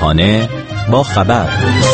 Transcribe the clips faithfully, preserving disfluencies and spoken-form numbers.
صبحانه با خبر.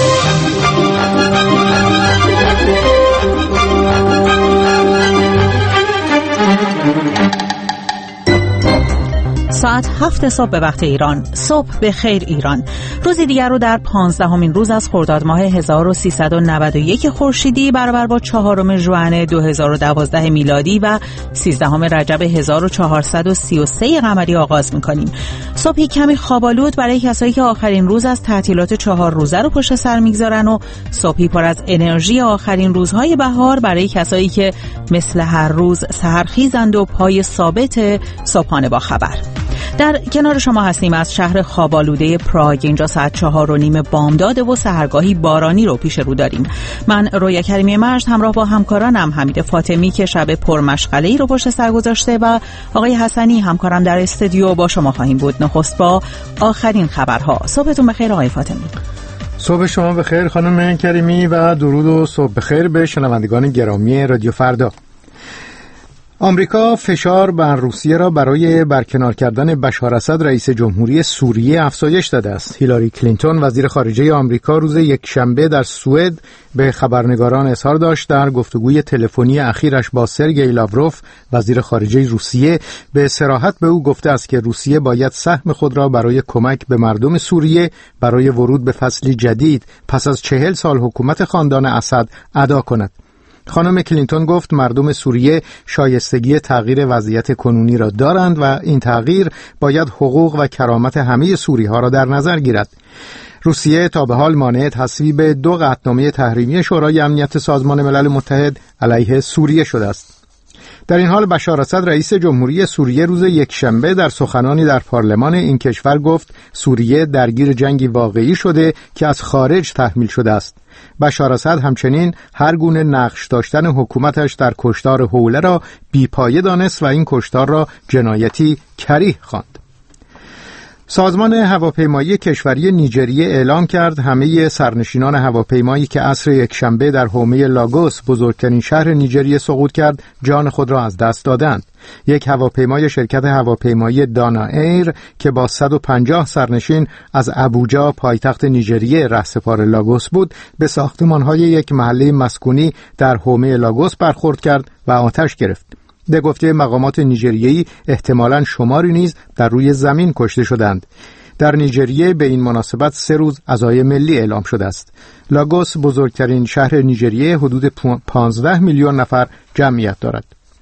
ساعت هفت صبح به وقت ایران. صبح به خیر ایران. روزی دیگر رو در پانزدهمین روز از خرداد ماه هزار و سیصد و نود و یک خورشیدی برابر با چهارم ژوئن دو هزار و دوازده میلادی و سیزدهم رجب هزار و چهارصد و سی و سه قمری آغاز می‌کنیم. صبحی کمی خواب‌آلود برای کسایی که آخرین روز از تعطیلات چهار روزه رو پشت سر می‌گذارن و صبحی پر از انرژی آخرین روزهای بهار برای کسایی که مثل هر روز سحرخیزند و پای ثابت صبحانه با خبر. در کنار شما هستیم از شهر خواب‌آلوده پراگ. اینجا ساعت چهار و نیم بامداد و سحرگاهی بارانی رو پیش رو داریم. من رویا کریمی مجد همراه با همکارانم حمید فاطمی که شب پرمشغله‌ای رو پشت سر گذاشته و آقای حسنی همکارم در استودیو با شما خواهیم بود. نخست با آخرین خبرها. صبحتون بخیر آقای فاطمی. صبح شما بخیر خانم کریمی و درود و صبح بخیر به شنوندگان گرامی رادیو فردا. آمریکا فشار بر روسیه را برای برکنار کردن بشار اسد رئیس جمهوری سوریه افزایش داده است. هیلاری کلینتون وزیر خارجه آمریکا روز یکشنبه در سوئد به خبرنگاران اظهار داشت در گفتگوی تلفنی اخیرش با سرگئی لاوروف وزیر خارجه روسیه به صراحت به او گفته است که روسیه باید سهم خود را برای کمک به مردم سوریه برای ورود به فصلی جدید پس از چهل سال حکومت خاندان اسد ادا کند. خانم کلینتون گفت مردم سوریه شایستگی تغییر وضعیت کنونی را دارند و این تغییر باید حقوق و کرامت همه سوری‌ها را در نظر گیرد. روسیه تا به حال مانع تصویب دو قطعنامه تحریمی شورای امنیت سازمان ملل متحد علیه سوریه شده است. در این حال بشار اسد رئیس جمهوری سوریه روز یکشنبه در سخنانی در پارلمان این کشور گفت سوریه درگیر جنگی واقعی شده که از خارج تحمیل شده است. بشار اسد همچنین هر گونه نقش داشتن حکومتش در کشتار حوله را بی‌پایه دانست و این کشتار را جنایتی کریه خواند. سازمان هواپیمایی کشوری نیجریه اعلام کرد همه سرنشینان هواپیمایی که عصر یکشنبه در حومه لاگوس بزرگترین شهر نیجریه سقوط کرد جان خود را از دست دادند. یک هواپیمای شرکت هواپیمایی دانا ایر که با صد و پنجاه سرنشین از ابوجا پایتخت نیجریه رهسپار لاگوس بود به ساختمان‌های یک محله مسکونی در حومه لاگوس برخورد کرد و آتش گرفت. به گفته مقامات نیجریه‌ای احتمالاً شماری نیز در روی زمین کشته شدند. در نیجریه به این مناسبت سه روز عزای ملی اعلام شده است. لاگوس بزرگترین شهر نیجریه حدود پانزده میلیون نفر جمعیت دارد.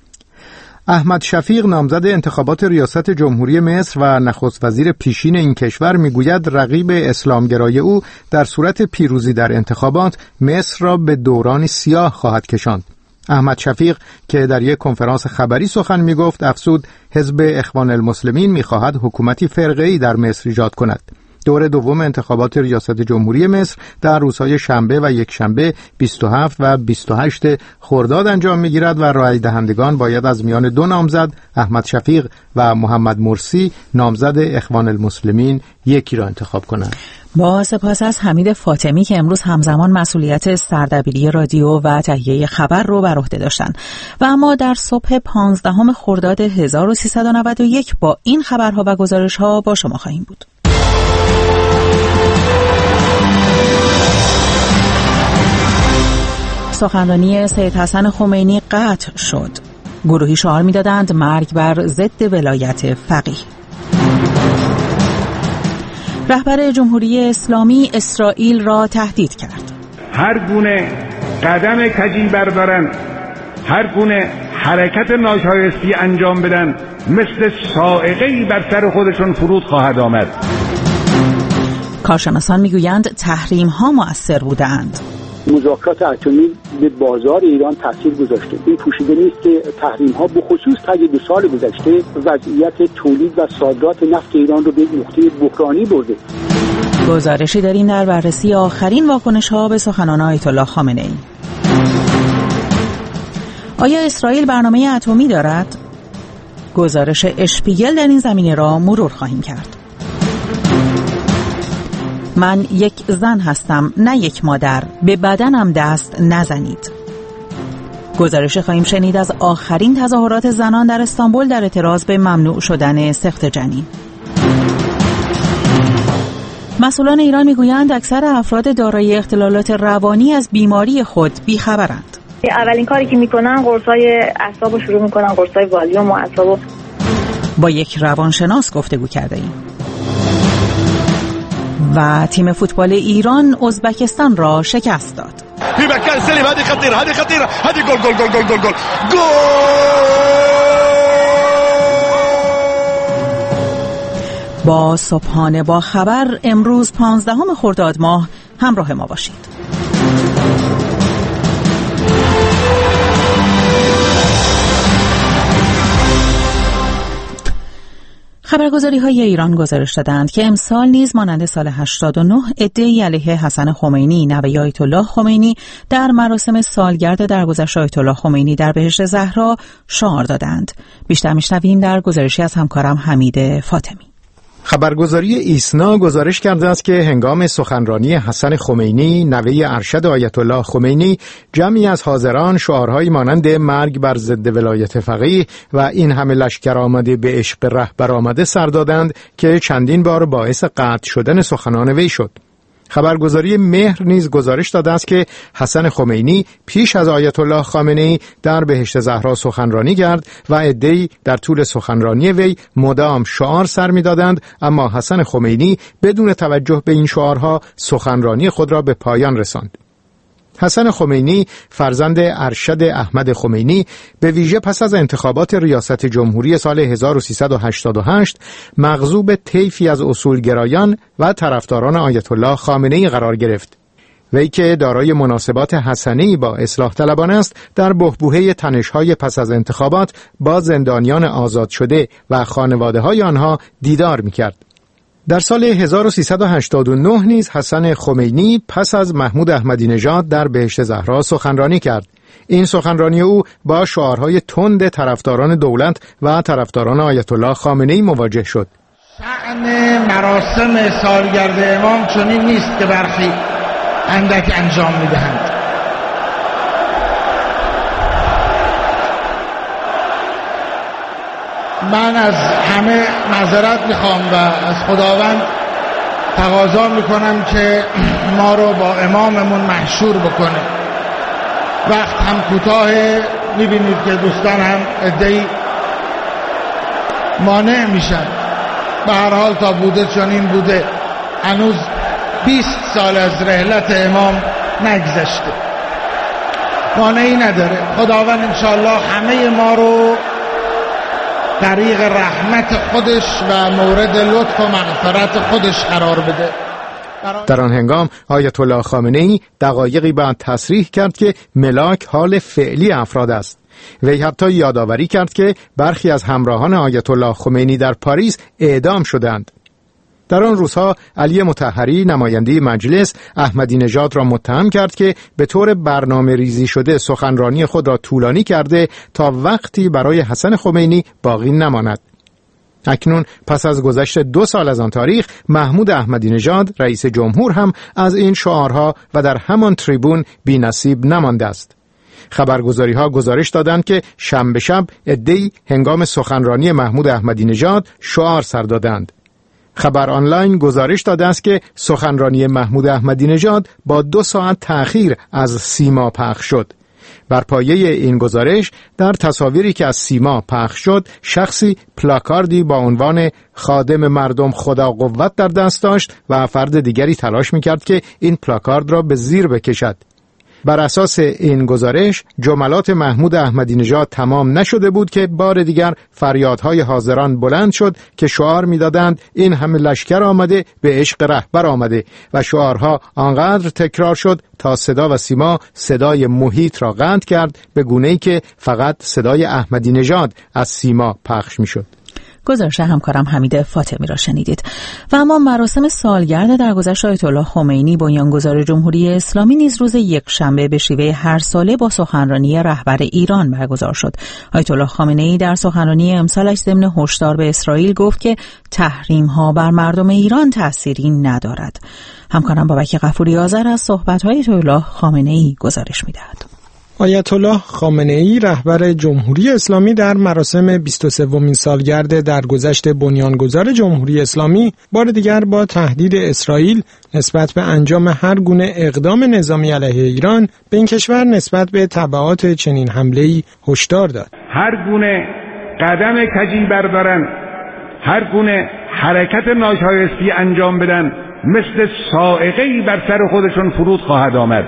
احمد شفیق نامزد انتخابات ریاست جمهوری مصر و نخست وزیر پیشین این کشور میگوید رقیب اسلامگرای او در صورت پیروزی در انتخابات مصر را به دورانی سیاه خواهد کشاند. احمد شفیق که در یک کنفرانس خبری سخن میگفت افزود حزب اخوان المسلمین میخواهد حکومتی فرقه‌ای در مصر ایجاد کند. دور دوم انتخابات ریاست جمهوری مصر در روزهای شنبه و یکشنبه بیست و هفت و بیست و هشت خرداد انجام میگیرد و رای دهندگان باید از میان دو نامزد احمد شفیق و محمد مرسی نامزد اخوان المسلمین یکی را انتخاب کنند. با سپاس از حمید فاطمی که امروز همزمان مسئولیت سردبیری رادیو و تهیه خبر رو بر عهده داشتن. و اما در صبح پانزدهم خرداد هزار و سیصد و نود و یک با این خبرها و گزارش‌ها با شما خواهیم بود. سخنرانی سید حسن خمینی قطع شد. گروهی شعار می‌دادند مرگ بر ضد ولایت فقیه. رهبر جمهوری اسلامی اسرائیل را تهدید کرد. هر گونه قدم کجی بردارن، هر گونه حرکت ناشایستی انجام بدن، مثل صاعقه‌ای بر سر خودشون فرود خواهد آمد. کارشناسان میگویند تحریم ها مؤثر بودند. مذاکرات اتمی به بازار ایران تاثیر گذاشته. این پوشیده نیست که تحریم ها به خصوص طی دو سال گذشته وضعیت تولید و صادرات نفت ایران رو به نقطه بحرانی برده. گزارشی داریم در بررسی آخرین واکنش ها به سخنان آیت الله خامنه ای. آیا اسرائیل برنامه اتمی دارد؟ گزارش اشپیگل در این زمینه را مرور خواهیم کرد. من یک زن هستم، نه یک مادر. به بدنم دست نزنید. گزارش خواهیم شنید از آخرین تظاهرات زنان در استانبول در اعتراض به ممنوع شدن سقط جنین. مسئولان ایران میگویند اکثر افراد دارای اختلالات روانی از بیماری خود بیخبرند. اولین کاری که میکنن قرصای اعصابو شروع میکنن، قرصای والیوم و اعصابو. با یک روانشناس گفتگو کرده ایم. و تیم فوتبال ایران ازبکستان را شکست داد. في مكان سليم، هذه خطيرة هذه خطيرة هذه جول جول جول جول جول جول جول. با صبحانه با خبر امروز پانزدهم خرداد ماه همراه ما باشید. خبرگزاری‌های ایران گزارش دادند که امسال نیز مانند سال هشتاد و نه عده‌ای علیه حسن خمینی نوه آیت الله خمینی در مراسم سالگرد درگذشت آیت الله خمینی در بهشت زهرا شعار دادند. بیشتر میشنویم در گزارشی از همکارم حمید فاطمی. خبرگزاری ایسنا گزارش کرده است که هنگام سخنرانی حسن خمینی نوه ارشد آیت الله خمینی جمعی از حاضران شعارهایی مانند مرگ بر ضد ولایت فقیه و این همه لشکر آمده به عشق رهبر آمده سر دادند که چندین بار باعث قطع شدن سخنان وی شد. خبرگزاری مهر نیز گزارش داده است که حسن خمینی پیش از آیت الله خامنه‌ای در بهشت زهرا سخنرانی کرد و عده‌ای در طول سخنرانی وی مدام شعار سر می‌دادند، اما حسن خمینی بدون توجه به این شعارها سخنرانی خود را به پایان رساند. حسن خمینی فرزند ارشد احمد خمینی به ویژه پس از انتخابات ریاست جمهوری سال هزار و سیصد و هشتاد و هشت مغضوب طیفی از اصولگرایان و طرفداران آیت الله خامنه‌ای قرار گرفت. وی که دارای مناسبات حسنه‌ای با اصلاح طلبان است، در بحبوحه تنش‌های پس از انتخابات با زندانیان آزاد شده و خانواده‌های آنها دیدار می‌کرد. در سال هزار و سیصد و هشتاد و نه نیز حسن خمینی پس از محمود احمدی نژاد در بهشت زهرا سخنرانی کرد. این سخنرانی او با شعارهای تند طرفداران دولت و طرفداران آیت الله خامنه‌ای مواجه شد. شأن مراسم سالگرد امام چنین نیست که برخی اندک انجام می‌دهند. من از همه معذرت میخوام و از خداوند تقاضا میکنم که ما رو با اماممون محشور بکنه. وقت هم کوتاه، میبینید که دوستان هم عده‌ای مانع میشن. به هر حال تا بوده چنین بوده، هنوز بیست سال از رحلت امام نگذشته، مانعی نداره. خداوند انشاءالله همه ما رو طریق رحمت خودش و مورد لطف و مغفرت خودش قرار بده. در آن هنگام آیت الله خامنه‌ای دقایقی بعد تصریح کرد که ملاک حال فعلی افراد است. وی حتی یادآوری کرد که برخی از همراهان آیت الله خمینی در پاریس اعدام شدند. در آن روزها علی مطهری نماینده مجلس احمدی نژاد را متهم کرد که به طور برنامه ریزی شده سخنرانی خود را طولانی کرده تا وقتی برای حسن خمینی باقی نماند. اکنون پس از گذشت دو سال از آن تاریخ، محمود احمدی نژاد رئیس جمهور هم از این شعارها و در همان تریبون بی نصیب نمانده است. خبرگزاری‌ها گزارش دادند که شنبه شب عده‌ای هنگام سخنرانی محمود احمدی نژاد شعار سر دادند. خبر آنلاین گزارش داده است که سخنرانی محمود احمدی نژاد با دو ساعت تأخیر از سیما پخش شد. بر پایه این گزارش در تصاویری که از سیما پخش شد، شخصی پلاکاردی با عنوان خادم مردم خدا قوت در دست داشت و فرد دیگری تلاش می‌کرد که این پلاکارد را به زیر بکشد. بر اساس این گزارش جملات محمود احمدی نژاد تمام نشده بود که بار دیگر فریادهای حاضران بلند شد که شعار می‌دادند این همه لشکر آمده به عشق رهبر آمده و شعارها آنقدر تکرار شد تا صدا و سیما صدای محیط را قطع کرد، به گونه‌ای که فقط صدای احمدی نژاد از سیما پخش می‌شد. گزارش همکارم حمید فاطمی را شنیدید. و اما مراسم سالگرد درگذشت آیت الله خمینی بنیانگذار جمهوری اسلامی نیز روز یکشنبه به شیوه هر ساله با سخنرانی رهبر ایران برگزار شد. آیت الله خامنه‌ای در سخنرانی امسالش ضمن هشدار به اسرائیل گفت که تحریم‌ها بر مردم ایران تأثیری ندارد. همکارم بابک غفوری آذر از صحبت‌های آیت الله خامنه‌ای گزارش می‌دهد. آیت الله خامنه ای رهبر جمهوری اسلامی در مراسم بیست و سومین سالگرد درگذشت بنیانگذار جمهوری اسلامی بار دیگر با تهدید اسرائیل نسبت به انجام هر گونه اقدام نظامی علیه ایران به این کشور نسبت به تبعات چنین حمله‌ای هشدار داد. هر گونه قدم کجی بردارن، هر گونه حرکت ناشایستی انجام بدن، مثل صاعقه‌ای بر سر خودشون فرود خواهد آمد.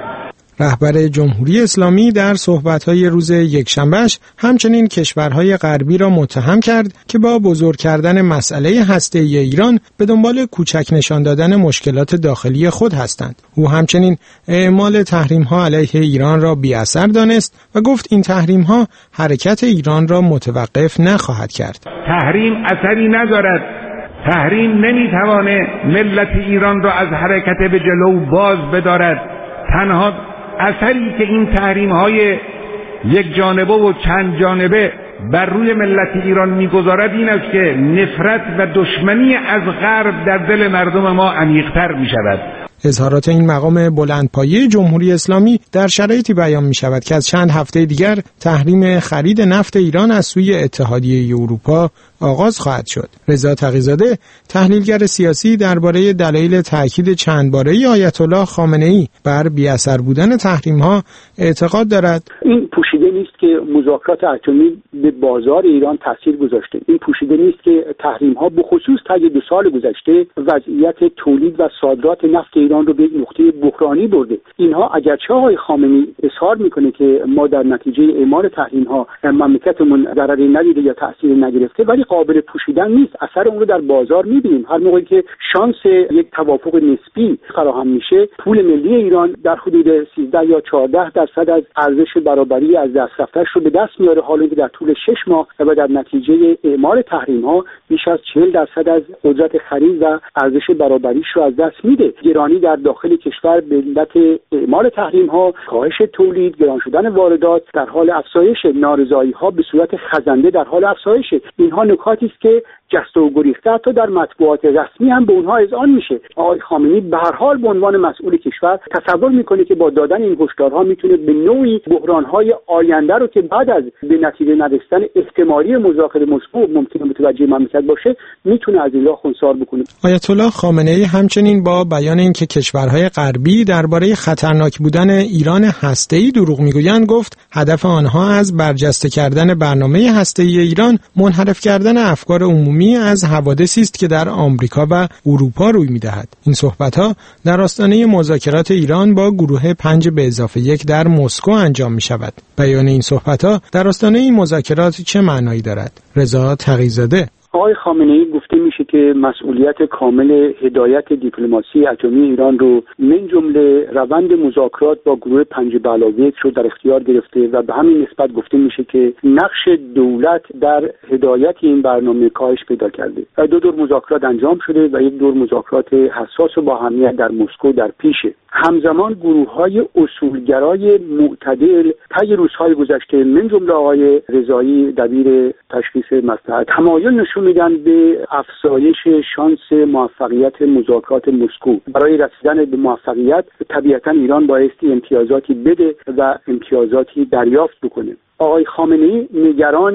رهبر جمهوری اسلامی در صحبت‌های روز یکشنبه‌اش همچنین کشورهای غربی را متهم کرد که با بزرگ کردن مسئله هسته‌ای ایران به دنبال کوچک نشان دادن مشکلات داخلی خود هستند. او همچنین اعمال تحریم‌ها علیه ایران را بی‌اثر دانست و گفت این تحریم‌ها حرکت ایران را متوقف نخواهد کرد. تحریم اثری ندارد. تحریم نمی‌تواند ملت ایران را از حرکت به جلو باز بدارد. تنها اثری که این تحریم‌های یک جانبه و چند جانبه بر روی ملت ایران می‌گذارد این است که نفرت و دشمنی از غرب در دل مردم ما عمیق‌تر می‌شود. اظهارات این مقام بلندپایه جمهوری اسلامی در شرایطی بیان می شود که از چند هفته دیگر تحریم خرید نفت ایران از سوی اتحادیه اروپا آغاز خواهد شد. رضا تقی‌زاده تحلیلگر سیاسی درباره دلایل تأکید چند باره‌ای آیت الله خامنه ای بر بی‌اثر بودن تحریم‌ها اعتقاد دارد. این پوشیده نیست که مذاکرات اتمی به بازار ایران تاثیر گذاشته. این پوشیده نیست که تحریم‌ها به خصوص طی دو سال گذشته وضعیت تولید و صادرات نفت ایران رو به نقطه بحرانی برده. اینها اگرچه آقای خامنه‌ای اظهار میکنه که ما در نتیجه اعمال تحریم‌ها مملکتمون ضرری ندیده یا تأثیر نگرفته، ولی قابل پوشیدن نیست. اثر اون رو در بازار میبینیم. هر موقعی که شانس یک توافق نسبی فراهم میشه، پول ملی ایران در حدود سیزده یا چهارده درصد از ارزش برابری از دست رفته‌اش رو به دست میاره، حالا که در طول شش ماه و در نتیجه اعمال تحریم‌ها بیش از چهل درصد از قدرت خرید و ارزش برابریش رو از دست میده. گرانی در داخل کشور به علت اعمال تحریم‌ها، کاهش تولید، گران شدن واردات در حال افزایش، نارضایی‌ها به صورت خزنده در حال افزایش. اینها نکاتی است که جسته و گریخته حتی در مطبوعات رسمی هم به اونها اذعان میشه. آقای خامنه‌ای به هر حال به عنوان مسئول کشور تصور میکنه که با دادن این هشدارها میتونه به نوعی بحران‌های آینده رو که بعد از به نتیجه نرسیدن احتمالی مذاکره مسکو ممکنه متوجه مملکت باشه، میتونه از این راه خنثار بکنه. آیت الله خامنه‌ای همچنین با بیان اینکه کشورهای غربی درباره خطرناک بودن ایران هسته‌ای دروغ میگویند گفت هدف آنها از برجسته کردن برنامه هسته‌ای ایران منحرف کردن افکار عمومی از حوادثی است که در آمریکا و اروپا روی می‌دهد. این صحبت‌ها در آستانه مذاکرات ایران با گروه پنج به اضافه یک در مسکو انجام می‌شود. بیان این صحبت‌ها در آستانه این مذاکرات چه معنایی دارد؟ رضا تقی‌زاده آقای خامنه‌ای گفته میشه که مسئولیت کامل هدایت دیپلماسی اتمی ایران رو من جمله روند مذاکرات با گروه پنج به علاوه یک رو در اختیار گرفته و به همین نسبت گفته میشه که نقش دولت در هدایت این برنامه کاهش پیدا کرده. دو دور مذاکرات انجام شده و یک دور مذاکرات حساس و با اهمیت در مسکو در پیشه. همزمان گروه‌های اصولگرای معتدل طی روزهای گذشته من جمله آقای رضایی دبیر تشخیص مصلحت تمایل نشون میدن به افزایش شانس موفقیت مذاکرات مسکو. برای رسیدن به موفقیت طبیعتا ایران بایستی امتیازاتی بده و امتیازاتی دریافت بکنه. آقای خامنه‌ای نگران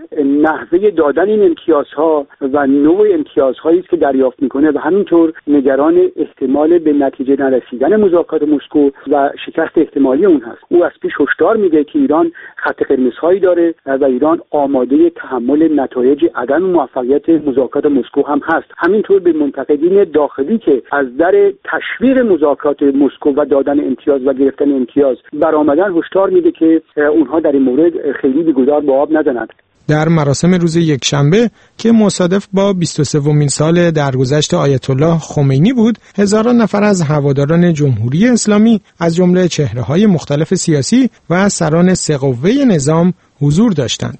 نحوه دادن این امتیازها و نوع امتیازهایی است که دریافت میکنه و همینطور نگران احتمال به نتیجه نرسیدن مذاکرات مسکو و شکست احتمالی اون هست. او از پیش هشدار میده که ایران خط قرمزهایی داره و ایران آماده تحمل نتایج عدم موفقیت مذاکرات مسکو هم هست. همینطور به منتقدین داخلی که از در تشویق مذاکرات مسکو و دادن امتیاز و گرفتن امتیاز برآمدن هشدار میده که اونها در این مورد خیلی بی‌گدار به آب نزنند. در مراسم روز یکشنبه که مصادف با بیست و سومین سال درگذشت آیت الله خمینی بود، هزاران نفر از هواداران جمهوری اسلامی از جمله چهره‌های مختلف سیاسی و سران سه قوه نظام حضور داشتند.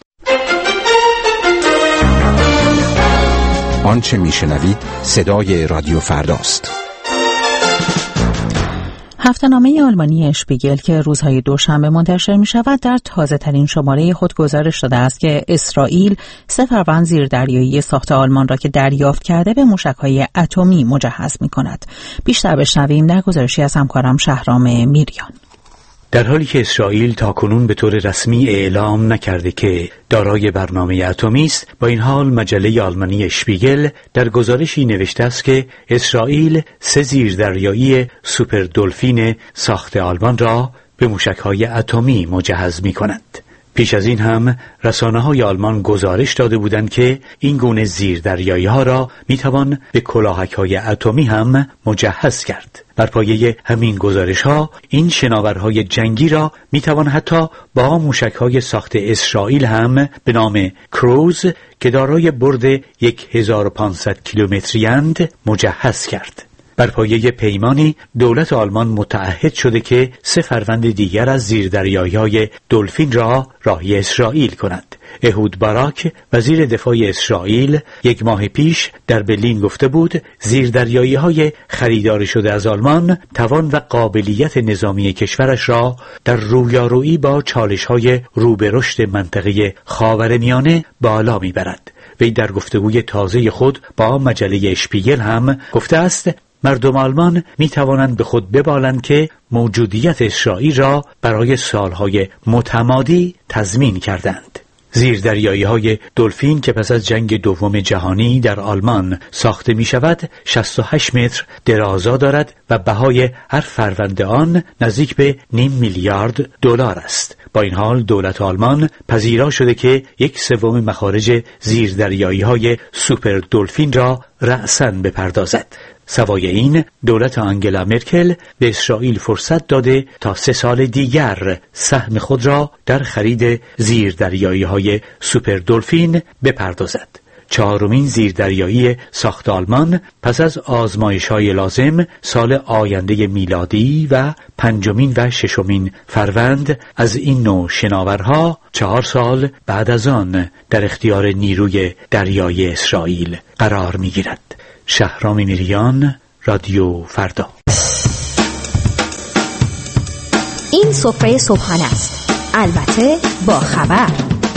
آنچه میشنوید صدای رادیو فرداست. هفته‌نامه آلمانی اشپیگل که روزهای دوشنبه منتشر می شود در تازه ترین شماره خود گزارش داده است که اسرائیل سه فروند زیردریایی ساخت آلمان را که دریافت کرده به موشک‌های اتمی مجهز می کند. بیشتر بشنویم در گزارشی از همکارم شهرام میریان. در حالی که اسرائیل تاکنون به طور رسمی اعلام نکرده که دارای برنامه اتمی است، با این حال مجله آلمانی اشپیگل در گزارشی نوشته است که اسرائیل سه زیردریایی سوپر دلفین ساخت آلمان را به موشک‌های اتمی مجهز می‌کند. پیش از این هم رسانه‌های آلمان گزارش داده بودند که این گونه زیردریایی‌ها را می‌توان به کلاهک‌های اتمی هم مجهز کرد. بر پایه همین گزارش‌ها این شناورهای جنگی را می‌توان حتی با موشک‌های ساخت اسرائیل هم به نام کروز که دارای برد هزار و پانصد کیلومتری اند مجهز کرد. بر پایه پیمانی دولت آلمان متعهد شده که سه فروند دیگر از زیردریایی‌های دلفین را راهی اسرائیل کند. اهود باراک وزیر دفاع اسرائیل یک ماه پیش در برلین گفته بود زیردریایی‌های خریدار شده از آلمان توان و قابلیت نظامی کشورش را در رویارویی با چالش‌های رو به رشد منطقه خاورمیانه بالا می‌برد. وی در گفتگوی تازه خود با مجله اشپیگل هم گفته است مردم آلمان می توانند به خود ببالند که موجودیت اسرائیل را برای سالهای متمادی تضمین کردند. زیردریایی‌های دلفین که پس از جنگ دوم جهانی در آلمان ساخته می شود شصت و هشت متر درازا دارد و بهای هر فرند آن نزدیک به نیم میلیارد دلار است. با این حال دولت آلمان پذیرا شده که یک سوم مخارج زیردریایی‌های سوپر دلفین را رأساً بپردازد. سوای این دولت آنگلا مرکل به اسرائیل فرصت داده تا سه سال دیگر سهم خود را در خرید زیردریایی‌های سوپر دلفین بپردازد. چهارمین زیردریایی ساخت آلمان پس از آزمایش‌های لازم سال آینده میلادی و پنجمین و ششمین فروند از این نوع شناورها چهار سال بعد از آن در اختیار نیروی دریایی اسرائیل قرار می‌گیرد. شهرام میریان، رادیو فردا. این سفره صبحانه است، البته با خبر.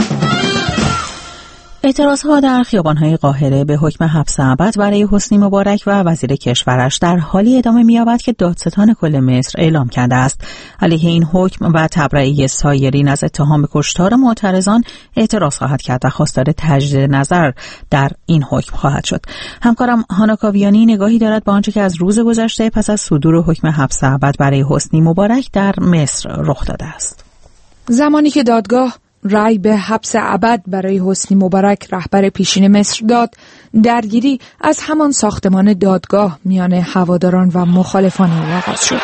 اعتراضها در خیابان‌های قاهره به حکم حبس ابد برای حسنی مبارک و وزیر کشورش در حالی ادامه می‌یابد که دادستان کل مصر اعلام کرده است علیه این حکم و تبرئه سایرین از اتهام کشتار معترضان اعتراض خواهد کرد و خواستار تجدید نظر در این حکم خواهد شد. همکارم هانا کاویانی نگاهی دارد به آنچه که از روز گذشته پس از صدور حکم حبس ابد برای حسنی مبارک در مصر رخ داده است. زمانی که دادگاه رأی به حبس ابد برای حسنی مبارک رهبر پیشین مصر داد، درگیری از همان ساختمان دادگاه میان هواداران و مخالفان او آغاز شد.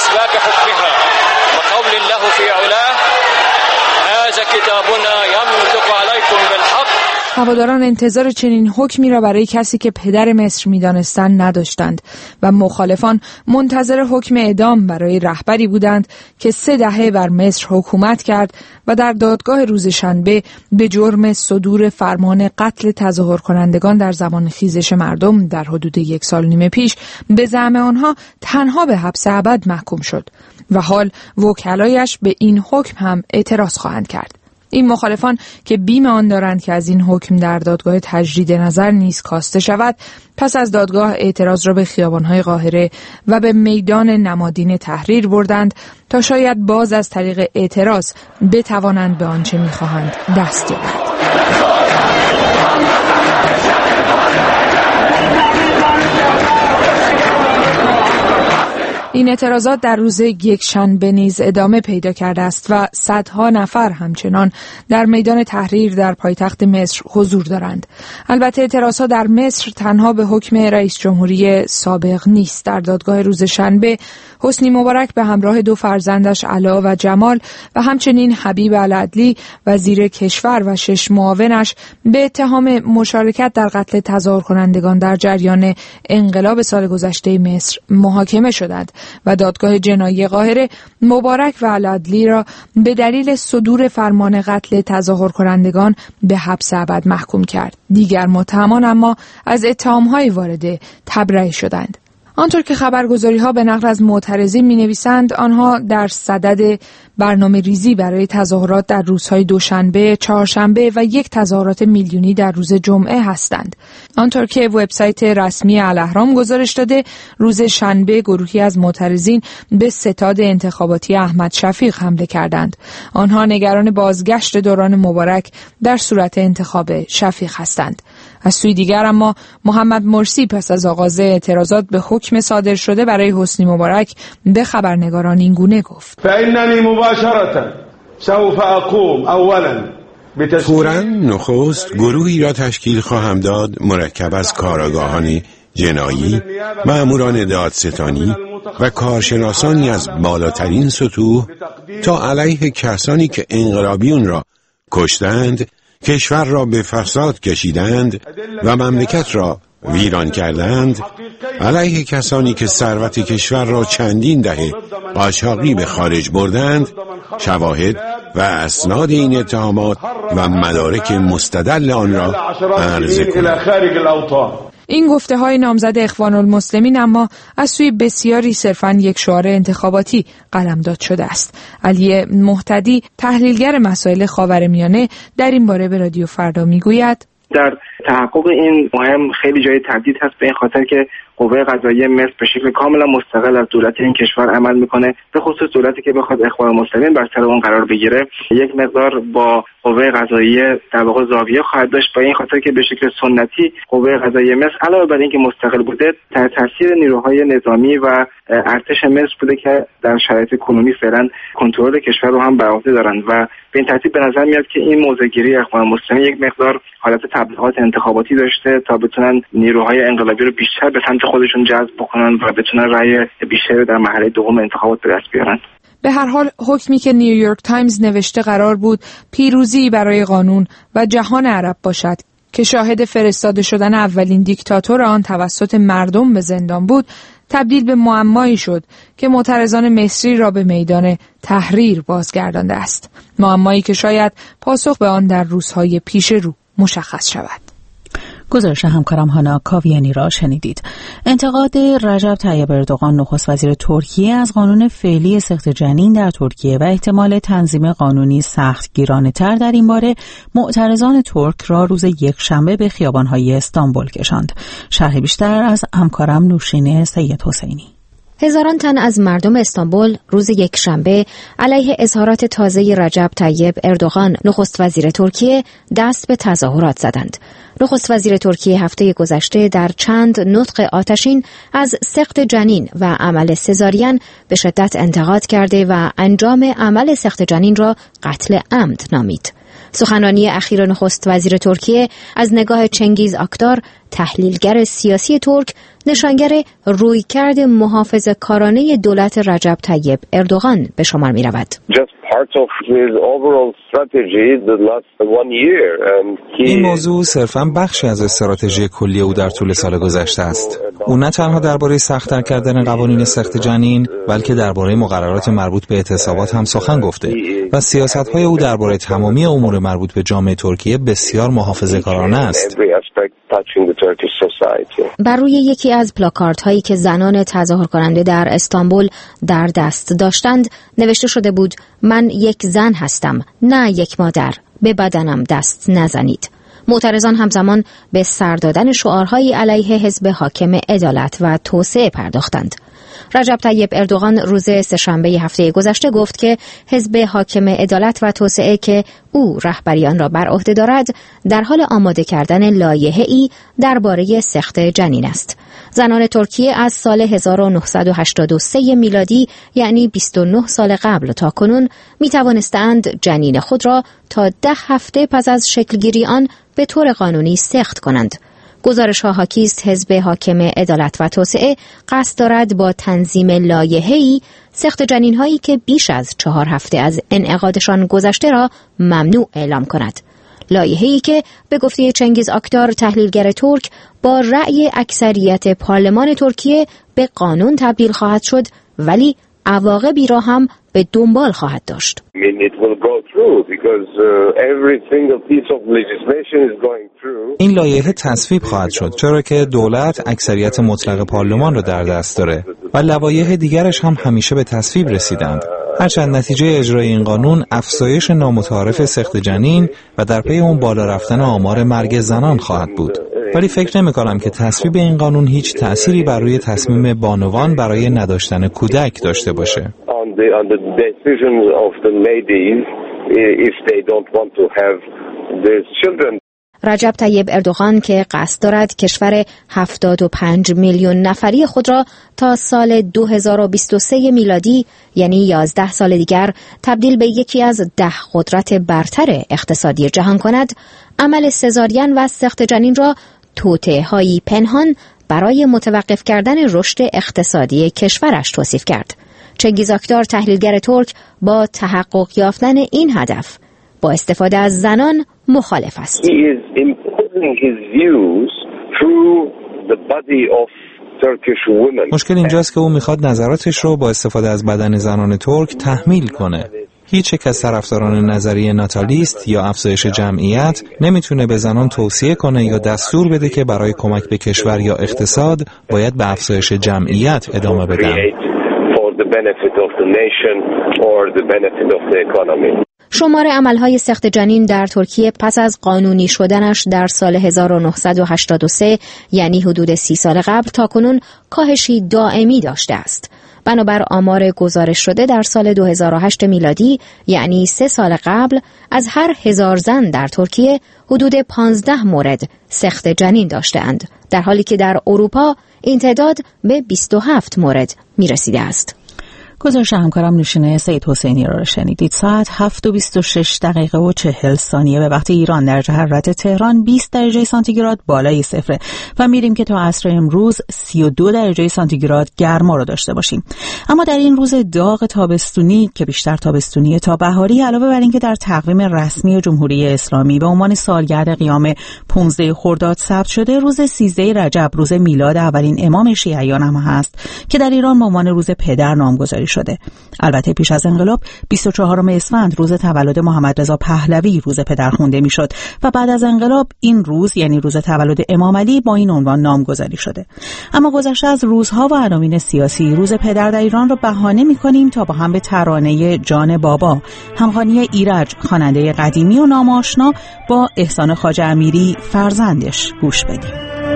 هواداران انتظار چنین حکمی را برای کسی که پدر مصر می‌دانستند نداشتند و مخالفان منتظر حکم اعدام برای رهبری بودند که سه دهه بر مصر حکومت کرد و در دادگاه روز شنبه به جرم صدور فرمان قتل تظاهر کنندگان در زمان خیزش مردم در حدود یک سال نیم پیش به زعم آنها تنها به حبس ابد محکوم شد و حال وکلایش به این حکم هم اعتراض خواهند کرد. این مخالفان که بیم آن دارند که از این حکم در دادگاه تجدید نظر نیز کاسته شود، پس از دادگاه اعتراض را به خیابان‌های قاهره و به میدان نمادین تحریر بردند تا شاید باز از طریق اعتراض بتوانند به آنچه می‌خواهند دست یابند. این اعتراضات در روز یکشنبه نیز ادامه پیدا کرده است و صدها نفر همچنان در میدان تحریر در پایتخت مصر حضور دارند. البته اعتراضات در مصر تنها به حکم رئیس جمهوری سابق نیست. در دادگاه روز شنبه حسنی مبارک به همراه دو فرزندش علا و جمال و همچنین حبیب العدلی وزیر کشور و شش معاونش به اتهام مشارکت در قتل تظاهر کنندگان در جریان انقلاب سال گذشته مصر محاکمه شدند و دادگاه جنایی قاهره مبارک و العدلی را به دلیل صدور فرمان قتل تظاهر کنندگان به حبس ابد محکوم کرد. دیگر متهمان اما از اتهام‌های وارده تبرئه شدند. آنطور که خبرگزاری‌ها به نقل از معترضین می‌نویسند، آنها در صدد برنامه ریزی برای تظاهرات در روزهای دوشنبه، چهارشنبه و یک تظاهرات میلیونی در روز جمعه هستند. آنطور که وبسایت رسمی الاهرام گزارش داده، روز شنبه گروهی از معترضین به ستاد انتخاباتی احمد شفیق حمله کردند. آنها نگران بازگشت دوران مبارک در صورت انتخاب شفیق هستند. از سوی دیگر اما محمد مرسی پس از آغاز اعتراضات به حکم صادر شده برای حسنی مبارک به خبرنگاران این گونه گفت: فإنني مباشرة سوف أقوم أولا فوراً نخست گروهی را تشکیل خواهم داد مرکب از کارآگاهان جنایی، مأموران دادستانی و کارشناسانی از بالاترین سطوح تا علیه کسانی که انقلابیون را کشتند، کشور را به فساد کشیدند و مملکت را ویران کردند، علیه کسانی که ثروت کشور را چندین دهه قاچاقی به خارج بردند، شواهد و اسناد این اتهامات و مدارک مستدل آن را عرضه کنند. این گفته های نامزد اخوان المسلمین اما از سوی بسیاری صرفاً یک شعار انتخاباتی قلمداد شده است. علی مهتدی، تحلیلگر مسائل خاورمیانه، در این باره به رادیو فردا میگوید: در تحقق این مهم خیلی جای تردید هست، به این خاطر که قوه قضاییه مصر به شکل کاملا مستقل از دولت این کشور عمل میکنه، به خصوص دولتی که بخواد اخوان المسلمین بر سر اون قرار بگیره یک مقدار با قوه قضاییه در واقع زاویه خواهد داشت، به این خاطر که به شکل سنتی قوه قضاییه مصر علاوه بر اینکه مستقل بوده، تحت تاثیر نیروهای نظامی و ارتش مصر بوده که در شرایط کنونی فعلا کنترل کشور رو هم بر عهده دارند و به این ترتیب به نظر میاد که این موضع‌گیری اخوان المسلمین یک مقدار حالت تبلیغات انتخاباتی داشته تا بتونن نیروهای انقلابی رو بیشتر به سمت خودشون جذب بکنن و بتونن رأی بیشتری در مرحله دوم انتخابات به دست بیارن. به هر حال حکمی که نیویورک تایمز نوشته قرار بود پیروزی برای قانون و جهان عرب باشد که شاهد فرستاده شدن اولین دیکتاتور آن توسط مردم به زندان بود، تبدیل به معمایی شد که معترضان مصری را به میدان تحریر بازگردانده است. معمایی که شاید پاسخ به آن در روزهای پیش رو مشخص شود. گزارش همکارم هانا کاویانی را شنیدید. انتقاد رجب طیب اردوغان نخست وزیر ترکیه از قانون فعلی سقط جنین در ترکیه و احتمال تنظیم قانونی سخت گیرانه تر در این باره معترضان ترک را روز یکشنبه به خیابان‌های استانبول کشاند. شرح بیشتر از همکارم نوشین سید حسینی. هزاران تن از مردم استانبول روز یکشنبه علیه اظهارات تازه رجب طیب اردوغان نخست وزیر ترکیه دست به تظاهرات زدند. نخست وزیر ترکیه هفته گذشته در چند نطق آتشین از سقط جنین و عمل سزارین به شدت انتقاد کرده و انجام عمل سقط جنین را قتل عمد نامید. سخنرانی اخیر نخست وزیر ترکیه از نگاه چنگیز آکتار، تحلیلگر سیاسی ترک، نشانگر رویکرد محافظه‌کارانه دولت رجب طیب اردوغان به شمار می رود. این موضوع صرفاً بخشی از استراتژی کلی او در طول سال گذشته است. او نه تنها درباره سخت‌تر کردن قوانین سقط جنین، بلکه درباره مقررات مربوط به اعتصابات هم سخن گفته و سیاست‌های او درباره تمامی امور مربوط به جامعه ترکیه بسیار محافظه‌کارانه است. بر روی یکی از پلاکاردهایی که زنان تظاهر کننده در استانبول در دست داشتند نوشته شده بود: من یک زن هستم، نه یک مادر، به بدنم دست نزنید. معترضان همزمان به سر دادن شعارهایی علیه حزب حاکم عدالت و توسعه پرداختند. رجب طیب اردوغان روز سه‌شنبه هفته گذشته گفت که حزب حاکم عدالت و توسعه که او رهبری آن را بر عهده دارد در حال آماده کردن لایحه‌ای درباره سقط جنین است. زنان ترکیه از سال هزار و نهصد و هشتاد و سه میلادی یعنی بیست و نه سال قبل تا کنون می توانستند جنین خود را تا ده هفته پس از شکلگیری آن به طور قانونی سقط کنند. گزارش ها حاکی است حزب حاکم عدالت و توسعه قصد دارد با تنظیم لایحه‌ای سقط جنین هایی که بیش از چهار هفته از انعقادشان گذشته را ممنوع اعلام کند. لایحه‌ای که به گفته چنگیز آکتار، تحلیلگر ترک، با رأی اکثریت پارلمان ترکیه به قانون تبدیل خواهد شد، ولی عواقبی را هم به دنبال خواهد داشت. این لایحه تصویب خواهد شد چرا که دولت اکثریت مطلق پارلمان را در دست داره و لوایح دیگرش هم همیشه به تصویب رسیدند. هرچند نتیجه اجرای این قانون افزایش نامتعارف سقط جنین و در پی اون بالا رفتن آمار مرگ زنان خواهد بود. ولی فکر نمی کنم که تصویب این قانون هیچ تأثیری بر روی تصمیم بانوان برای نداشتن کودک داشته باشه. رجب طیب اردوغان که قصد دارد کشور هفتاد و پنج میلیون نفری خود را تا سال دو هزار و بیست و سه میلادی یعنی یازده سال دیگر تبدیل به یکی از ده قدرت برتر اقتصادی جهان کند، عمل سزارین و سقط جنین را توطئه‌هایی پنهان برای متوقف کردن رشد اقتصادی کشورش توصیف کرد. چنگیز آکدار تحلیلگر ترک با تحقق یافتن این هدف با استفاده از زنان مخالف است. He is imposing his views through the body of Turkish women. مشکل اینجاست که او میخواد نظراتش رو با استفاده از بدن زنان ترک تحمیل کنه. هیچ یک از طرفداران نظریه ناتالیست یا افزایش جمعیت نمیتونه به زنان توصیه کنه یا دستور بده که برای کمک به کشور یا اقتصاد باید به افزایش جمعیت ادامه بدن. شمار عملهای سقط جنین در ترکیه پس از قانونی شدنش در سال هزار و نهصد و هشتاد و سه یعنی حدود سی سال قبل تاکنون کاهشی دائمی داشته است. بنابر آمار گزارش شده در سال دو هزار و هشت میلادی یعنی سه سال قبل از هر هزار زن در ترکیه حدود پانزده مورد سقط جنین داشتند، در حالی که در اروپا این تعداد به بیست و هفت مورد می رسیده است. گزارش همکارم نوشین سید حسینی را شنیدید. ساعت هفت و بیست و شش دقیقه و چهل ثانیه به وقت ایران درجه حرارت تهران بیست درجه سانتیگراد بالای صفر و میریم که تا عصر امروز سی و دو درجه سانتیگراد گرما رو داشته باشیم. اما در این روز داغ تابستونی که بیشتر تابستونی تا بهاری، علاوه بر اینکه در تقویم رسمی جمهوری اسلامی به عنوان سالگرد قیام پانزده خرداد ثبت شده، روز سیزده رجب روز میلاد اولین امام شیعیان هم هست که در ایران به عنوان روز پدر نامگذاری شده. البته پیش از انقلاب بیست و چهارم اسفند روز تولد محمد رضا پهلوی روز پدر خوانده میشد و بعد از انقلاب این روز یعنی روز تولد امام علی با این عنوان نامگذاری شده. اما گذشته از روزها و عناوین سیاسی، روز پدر در ایران را بهانه می‌کنیم تا با هم به ترانه جان بابا همخوانی ایرج خواننده قدیمی و ناماشنا با احسان خواجه امیری فرزندش گوش بدیم.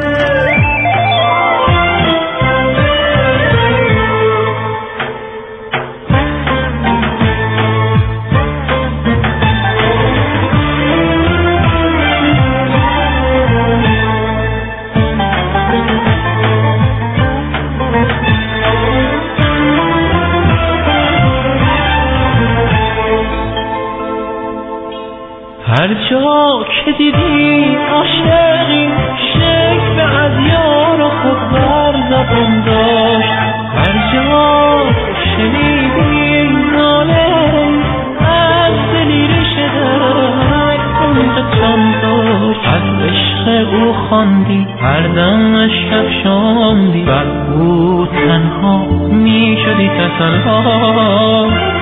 هر جا که دیدی عاشقی شک به از یار و خود بر زبان داشت، هر جا شنیدی ناله از دلیل شدر کنقتان داشت، از عشق او خواندی هر دم شب شاندی بر او تنها می شدی تسلح،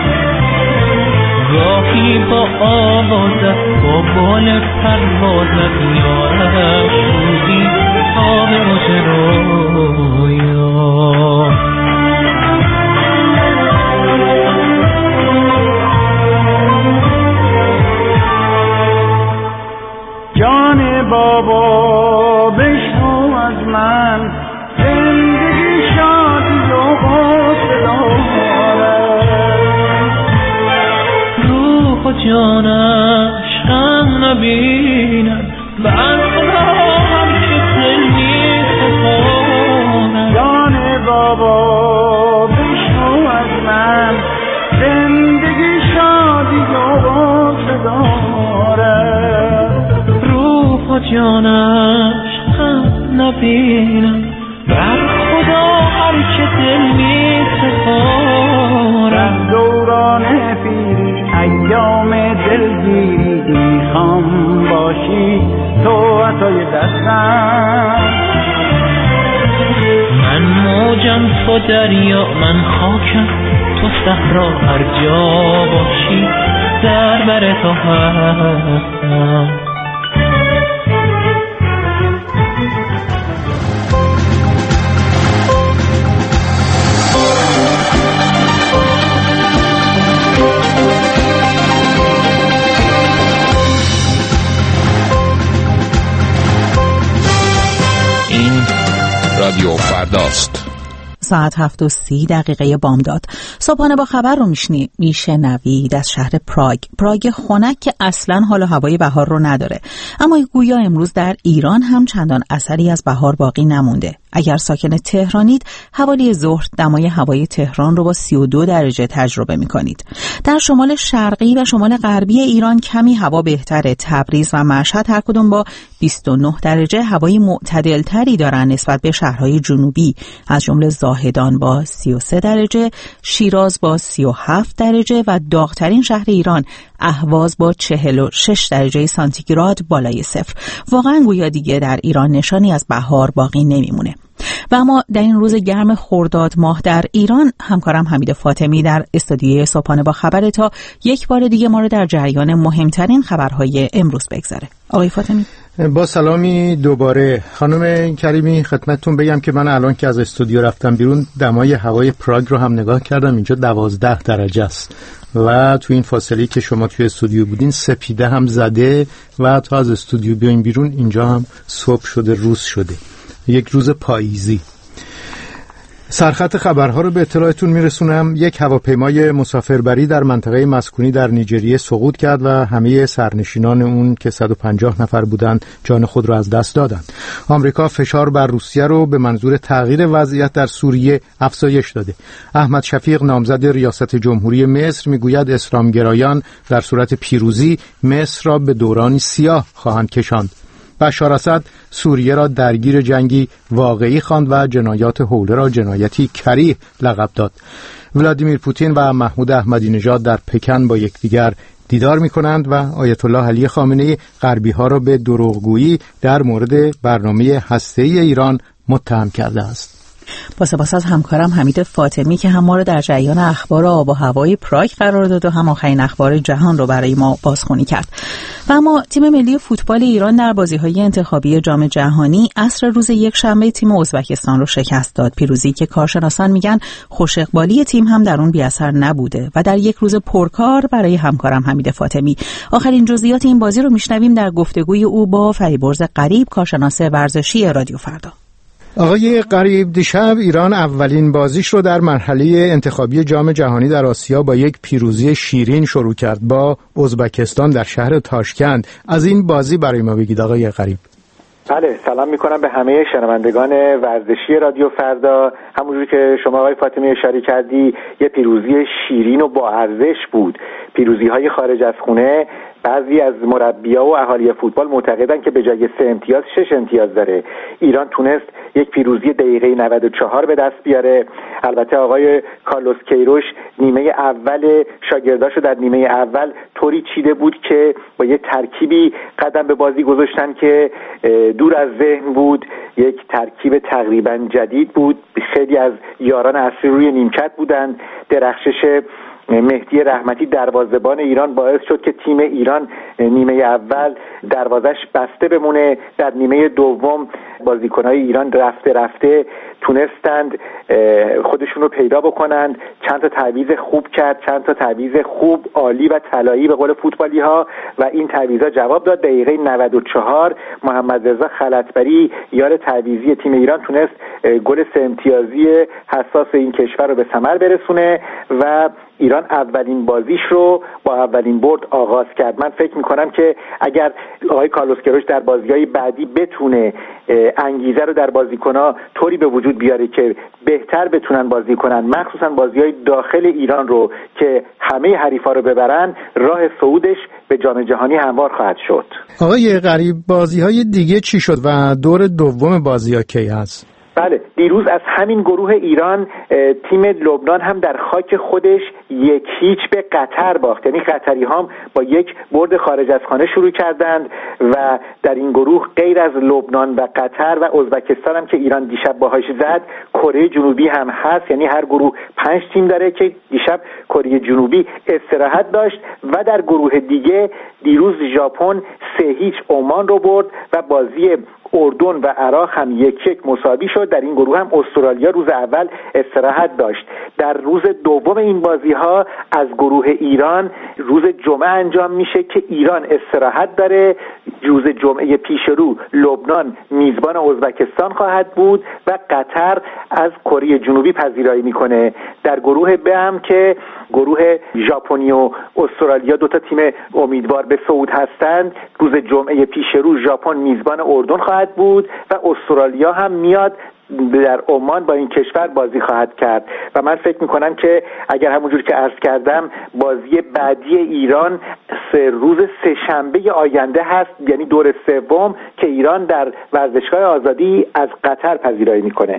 گاهی با آوازت با بال پروازت یارش بودی تا به اوج رویا. جان بابا بشنو از من، زندگی شادی و غصه جانش غم نبینم بر خدا هر که دل می سپارم. جان بابا بشنو از من، زندگی شادی و غصه دارد، روح و جانش غم نبینم بر خدا هر که دل می سپارم. دوران پیری ایام دلگیری میخوام باشی تو عطای دستم، من موجم تو دریا من خاکم تو صحرا، هر جا باشی در بر تو هستم. این رادیو فرداست. ساعت هفت و سی دقیقه بامداد. صبحانه با خبر رو میشنی میشنوید از شهر پراگ. پراگ خنک که اصلا حال و هوای بهار رو نداره، اما گویا امروز در ایران هم چندان اثری از بهار باقی نمونده. اگر ساکن تهرانید، حوالی ظهر دمای هوای تهران رو با سی و دو درجه تجربه می‌کنید. در شمال شرقی و شمال غربی ایران کمی هوا بهتره. تبریز و مشهد هر کدوم با بیست و نه درجه هوای معتدل‌تری دارن نسبت به شهرهای جنوبی، از جمله زاهدان با سی و سه درجه، شیراز با سی و هفت درجه و داغ‌ترین شهر ایران اهواز با چهل و شش درجه سانتیگراد بالای صفر. واقعا گویا دیگه در ایران نشانی از بهار باقی نمیمونه. و اما در این روز گرم خرداد ماه در ایران، همکارم حمید فاطمی در استودیوی صبحانه با خبر تا یک بار دیگه ما رو در جریان مهمترین خبرهای امروز بگذاره. آقای فاطمی، با سلامی دوباره. خانم کریمی، خدمتتون بگم که من الان که از استودیو رفتم بیرون دمای هوای پراگ رو هم نگاه کردم، اینجا دوازده درجه است و تو این فاصله که شما توی استودیو بودین سپیده هم زده و تا از استودیو بیاین بیرون اینجا هم صبح شده، روز شده، یک روز پاییزی. سرخط خبرها رو به اطلاعتون میرسونم. یک هواپیمای مسافربری در منطقه مسکونی در نیجریه سقوط کرد و همه سرنشینان اون که صد و پنجاه نفر بودند جان خود را از دست دادند. آمریکا فشار بر روسیه رو به منظور تغییر وضعیت در سوریه افزایش داده. احمد شفیق نامزد ریاست جمهوری مصر میگوید اسلامگرایان در صورت پیروزی مصر را به دورانی سیاه خواهند کشاند. بشار اسد سوریه را درگیر جنگی واقعی خواند و جنایات حوله را جنایتی کریه لقب داد. ولادیمیر پوتین و محمود احمدی نژاد در پکن با یکدیگر دیدار می‌کنند و آیت الله علی خامنه‌ای غربی‌ها را به دروغگویی در مورد برنامه هسته‌ای ایران متهم کرده است. با سپاس از همکارم حمید فاطمی که هم ما رو در جریان اخبار آب و هوای پراگ قرار داد و هم آخرین اخبار جهان رو برای ما بازخوانی کرد. و اما تیم ملی فوتبال ایران در بازی‌های انتخابی جام جهانی عصر روز یک شنبه تیم ازبکستان رو شکست داد. پیروزی که کارشناسان میگن خوش اقبالی تیم هم در اون بی اثر نبوده و در یک روز پرکار برای همکارم حمید فاطمی. آخرین جزئیات این بازی رو میشنویم در گفتگوی او با فریبرز غریب، کارشناس ورزشی رادیو فردا. آقای غریب، دیشب ایران اولین بازیش رو در مرحله انتخابی جام جهانی در آسیا با یک پیروزی شیرین شروع کرد با ازبکستان در شهر تاشکند. از این بازی برای ما بگید آقای غریب. بله، سلام میکنم به همه شنوندگان ورزشی رادیو فردا. همونجوری که شما آقای فاطمی اشاره کردی، یه پیروزی شیرین و با ارزش بود. پیروزی های خارج از خونه، بعضی از مربی‌ها و اهالی فوتبال معتقدن که به جای سه امتیاز شش امتیاز داره. ایران تونست یک پیروزی دقیقه نود و چهار به دست بیاره. البته آقای کارلوس کیروش نیمه اول شاگرداشو در نیمه اول طوری چیده بود که با یه ترکیبی قدم به بازی گذاشتن که دور از ذهن بود، یک ترکیب تقریبا جدید بود. خیلی از یاران اصلی روی نیمکت بودند. درخشش مهدی رحمتی دروازه‌بان ایران باعث شد که تیم ایران نیمه اول دروازش بسته بمونه. در نیمه دوم بازیکن‌های ایران رفته رفته تونستند خودشون رو پیدا بکنند. چند تا تعویض خوب کرد، چند تا تعویض خوب، عالی و طلایی به قول فوتبالی‌ها، و این تعویضا جواب داد. دقیقه نود و چهار محمد رضا خلطبری یار تعویضی تیم ایران تونست گل سه امتیازی حساس این کشور رو به ثمر برسونه و ایران اولین بازیش رو با اولین برد آغاز کرد. من فکر میکنم که اگر آقای کارلوس کیروش در بازی‌های بعدی بتونه انگیزه رو در بازیکن‌ها طوری به وجود بیاره که بهتر بتونن بازی کنن، مخصوصا بازی‌های داخل ایران رو که همه حریفا رو ببرن، راه صعودش به جام جهانی هموار خواهد شد. آقای غریب، بازی‌های دیگه چی شد و دور دوم بازی‌ها کی هست؟ بله، دیروز از همین گروه ایران تیم لبنان هم در خاک خودش یک هیچ به قطر باخت. یعنی قطری هم با یک برد خارج از خانه شروع کردند و در این گروه غیر از لبنان و قطر و ازبکستان هم که ایران دیشب باهاش زد، کره جنوبی هم هست. یعنی هر گروه پنج تیم داره که دیشب کره جنوبی استراحت داشت و در گروه دیگه دیروز ژاپن سه هیچ عمان رو برد و بازی اردن و عراق هم یک یک مساوی شد. در این گروه هم استرالیا روز اول استراحت داشت. در روز دوم این بازی ها از گروه ایران روز جمعه انجام میشه که ایران استراحت داره. روز جمعه پیش رو لبنان میزبان ازبکستان خواهد بود و قطر از کره جنوبی پذیرایی میکنه. در گروه ب هم که گروه ژاپنی و استرالیا دو تا تیم امیدوار به صعود هستند، روز جمعه پیش رو ژاپن میزبان اردن خواهد بود و استرالیا هم میاد در عمان با این کشور بازی خواهد کرد و من فکر میکنم که اگر همونجور که عرض کردم بازی بعدی ایران سه روز سه شنبه آینده هست، یعنی دور سوم که ایران در ورزشگاه آزادی از قطر پذیرایی میکنه.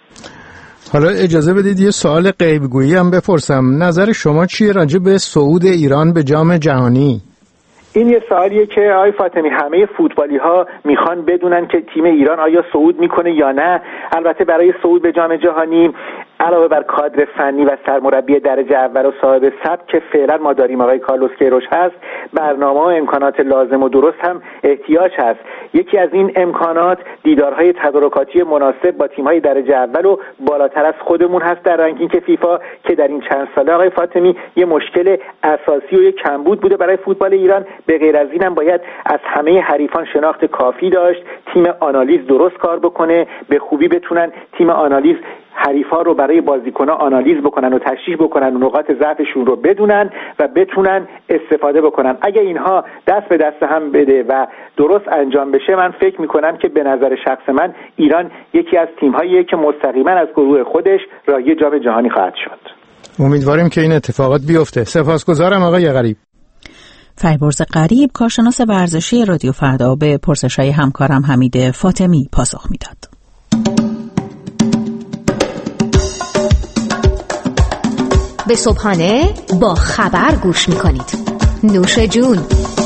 حالا اجازه بدید یه سوال غیبگویی هم بپرسم. نظر شما چیه راجع به صعود ایران به جام جهانی؟ این یه سوالیه که آقای فاطمی همه فوتبالی ها میخوان بدونن که تیم ایران آیا صعود میکنه یا نه. البته برای صعود به جام جهانی علاوه بر کادر فنی و سرمربی درجه اول و صاحب سبک که فعلا ما داریم آقای کارلوس کیروش هست، برنامه و امکانات لازم و درست هم احتیاج هست. یکی از این امکانات دیدارهای تدارکاتی مناسب با تیم‌های درجه اول و بالاتر از خودمون هست در رنکینگ فیفا که در این چند ساله آقای فاطمی یه مشکل اساسی و یه کمبود بوده برای فوتبال ایران. به غیر از اینم باید از همه حریفان شناخت کافی داشت، تیم آنالیز درست کار بکنه، به خوبی بتونن تیم آنالیز حریفا رو برای بازیکن‌ها آنالیز بکنن و تشریح بکنن و نقاط ضعفشون رو بدونن و بتونن استفاده بکنن. اگه اینها دست به دست هم بده و درست انجام بشه، من فکر میکنم که به نظر شخص من ایران یکی از تیم‌هاییه که مستقیما از گروه خودش راهی جام جهانی خواهد شد. امیدواریم که این اتفاقات بیفته. سپاسگزارم آقای غریب. فیبرز غریب، کارشناس ورزشی رادیو فردا، به پرسش‌های همکارم حمید فاطمی پاسخ میداد. به صبحانه با خبر گوش میکنید. نوش جون.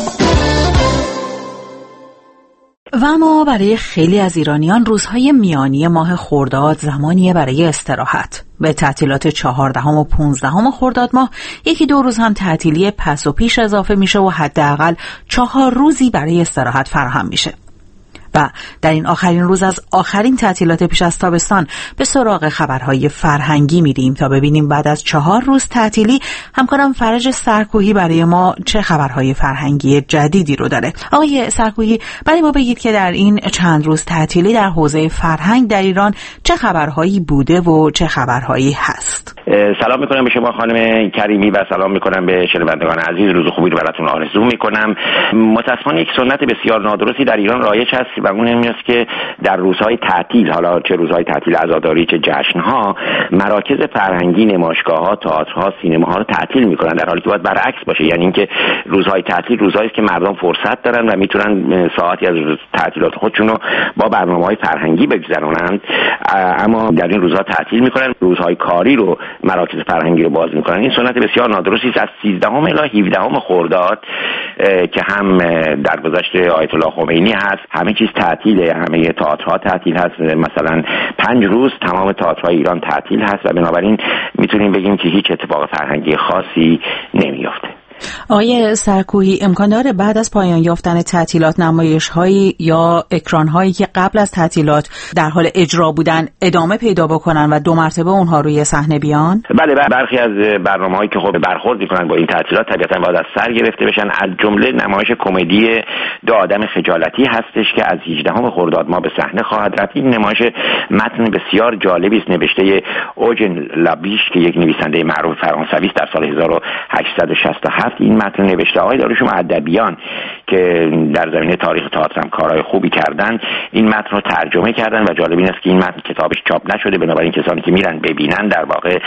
و اما برای خیلی از ایرانیان روزهای میانی ماه خرداد زمانیه برای استراحت. به تعطیلات چهاردهم و پونزدهم خرداد ماه یکی دو روز هم تعطیلی پس و پیش اضافه میشه و حداقل چهار روزی برای استراحت فراهم میشه. و در این آخرین روز از آخرین تعطیلات پیش از تابستان به سراغ خبرهای فرهنگی میریم تا ببینیم بعد از چهار روز تعطیلی همکارم فرج سرکوهی برای ما چه خبرهای فرهنگی جدیدی رو داره. آقای سرکوهی، برای ما بگید که در این چند روز تعطیلی در حوزه فرهنگ در ایران چه خبرهایی بوده و چه خبرهایی هست. سلام میکنم به شما خانم کریمی و سلام میکنم به شنوندگان عزیز. روز خوبی رو براتون آرزو میکنم. متاسفانه یک سنت بسیار نادرستی در ایران رایج هست و اون این است که در روزهای تعطیل، حالا چه روزهای تعطیل عزاداری چه جشن‌ها، مراکز فرهنگی، نمایشگاه‌ها، تئاترها، سینماها رو تعطیل میکنن، در حالی که باید برعکس باشه. یعنی اینکه روزهای تعطیل روزهایی است که مردم فرصت دارن و میتونن ساعتی از تعطیلات خودشون رو با برنامه‌های فرهنگی بگذرونن، اما در این روزها تعطیل میکنن. روزهای کاری رو مراکز فرهنگی رو باز میکنن. این سنت بسیار نادرستی است. از سیزدهم الی هفدهم خرداد که هم در گذشت آیت الله خمینی هست، همه چیز تعطیله، همه تئاترها تعطیل هست. مثلا پنج روز تمام تئاترهای ایران تعطیل هست و بنابراین میتونیم بگیم که هیچ اتفاق فرهنگی خاصی نمیفته. آقای سرکوهی، امکان داره بعد از پایان یافتن تعطیلات نمایش‌هایی یا اکران‌هایی که قبل از تعطیلات در حال اجرا بودن ادامه پیدا بکنن و دو مرتبه اونها روی صحنه بیان؟ بله، برخی از برنامه‌هایی که خب برخورد می‌کنن با این تعطیلات طبیعتاً باید از سر گرفته بشن. از جمله نمایش کمدی دو آدم خجالتی هستش که از هجدهم خرداد ما به صحنه خواهد رفت. این نمایش متن بسیار جالبی است، نوشته اوژن لابیش که یک نویسنده معروف فرانسوی است. در سال هزار و هشتصد و شصت و هفت این متن نوشته آقای داریوش مؤدبیان که در زمینه تاریخ تئاتر هم کارهای خوبی کردن، این متن رو ترجمه کردن و جالب این است که این متن کتابش چاپ نشده، بنابراین کسانی که میرن ببینن در واقع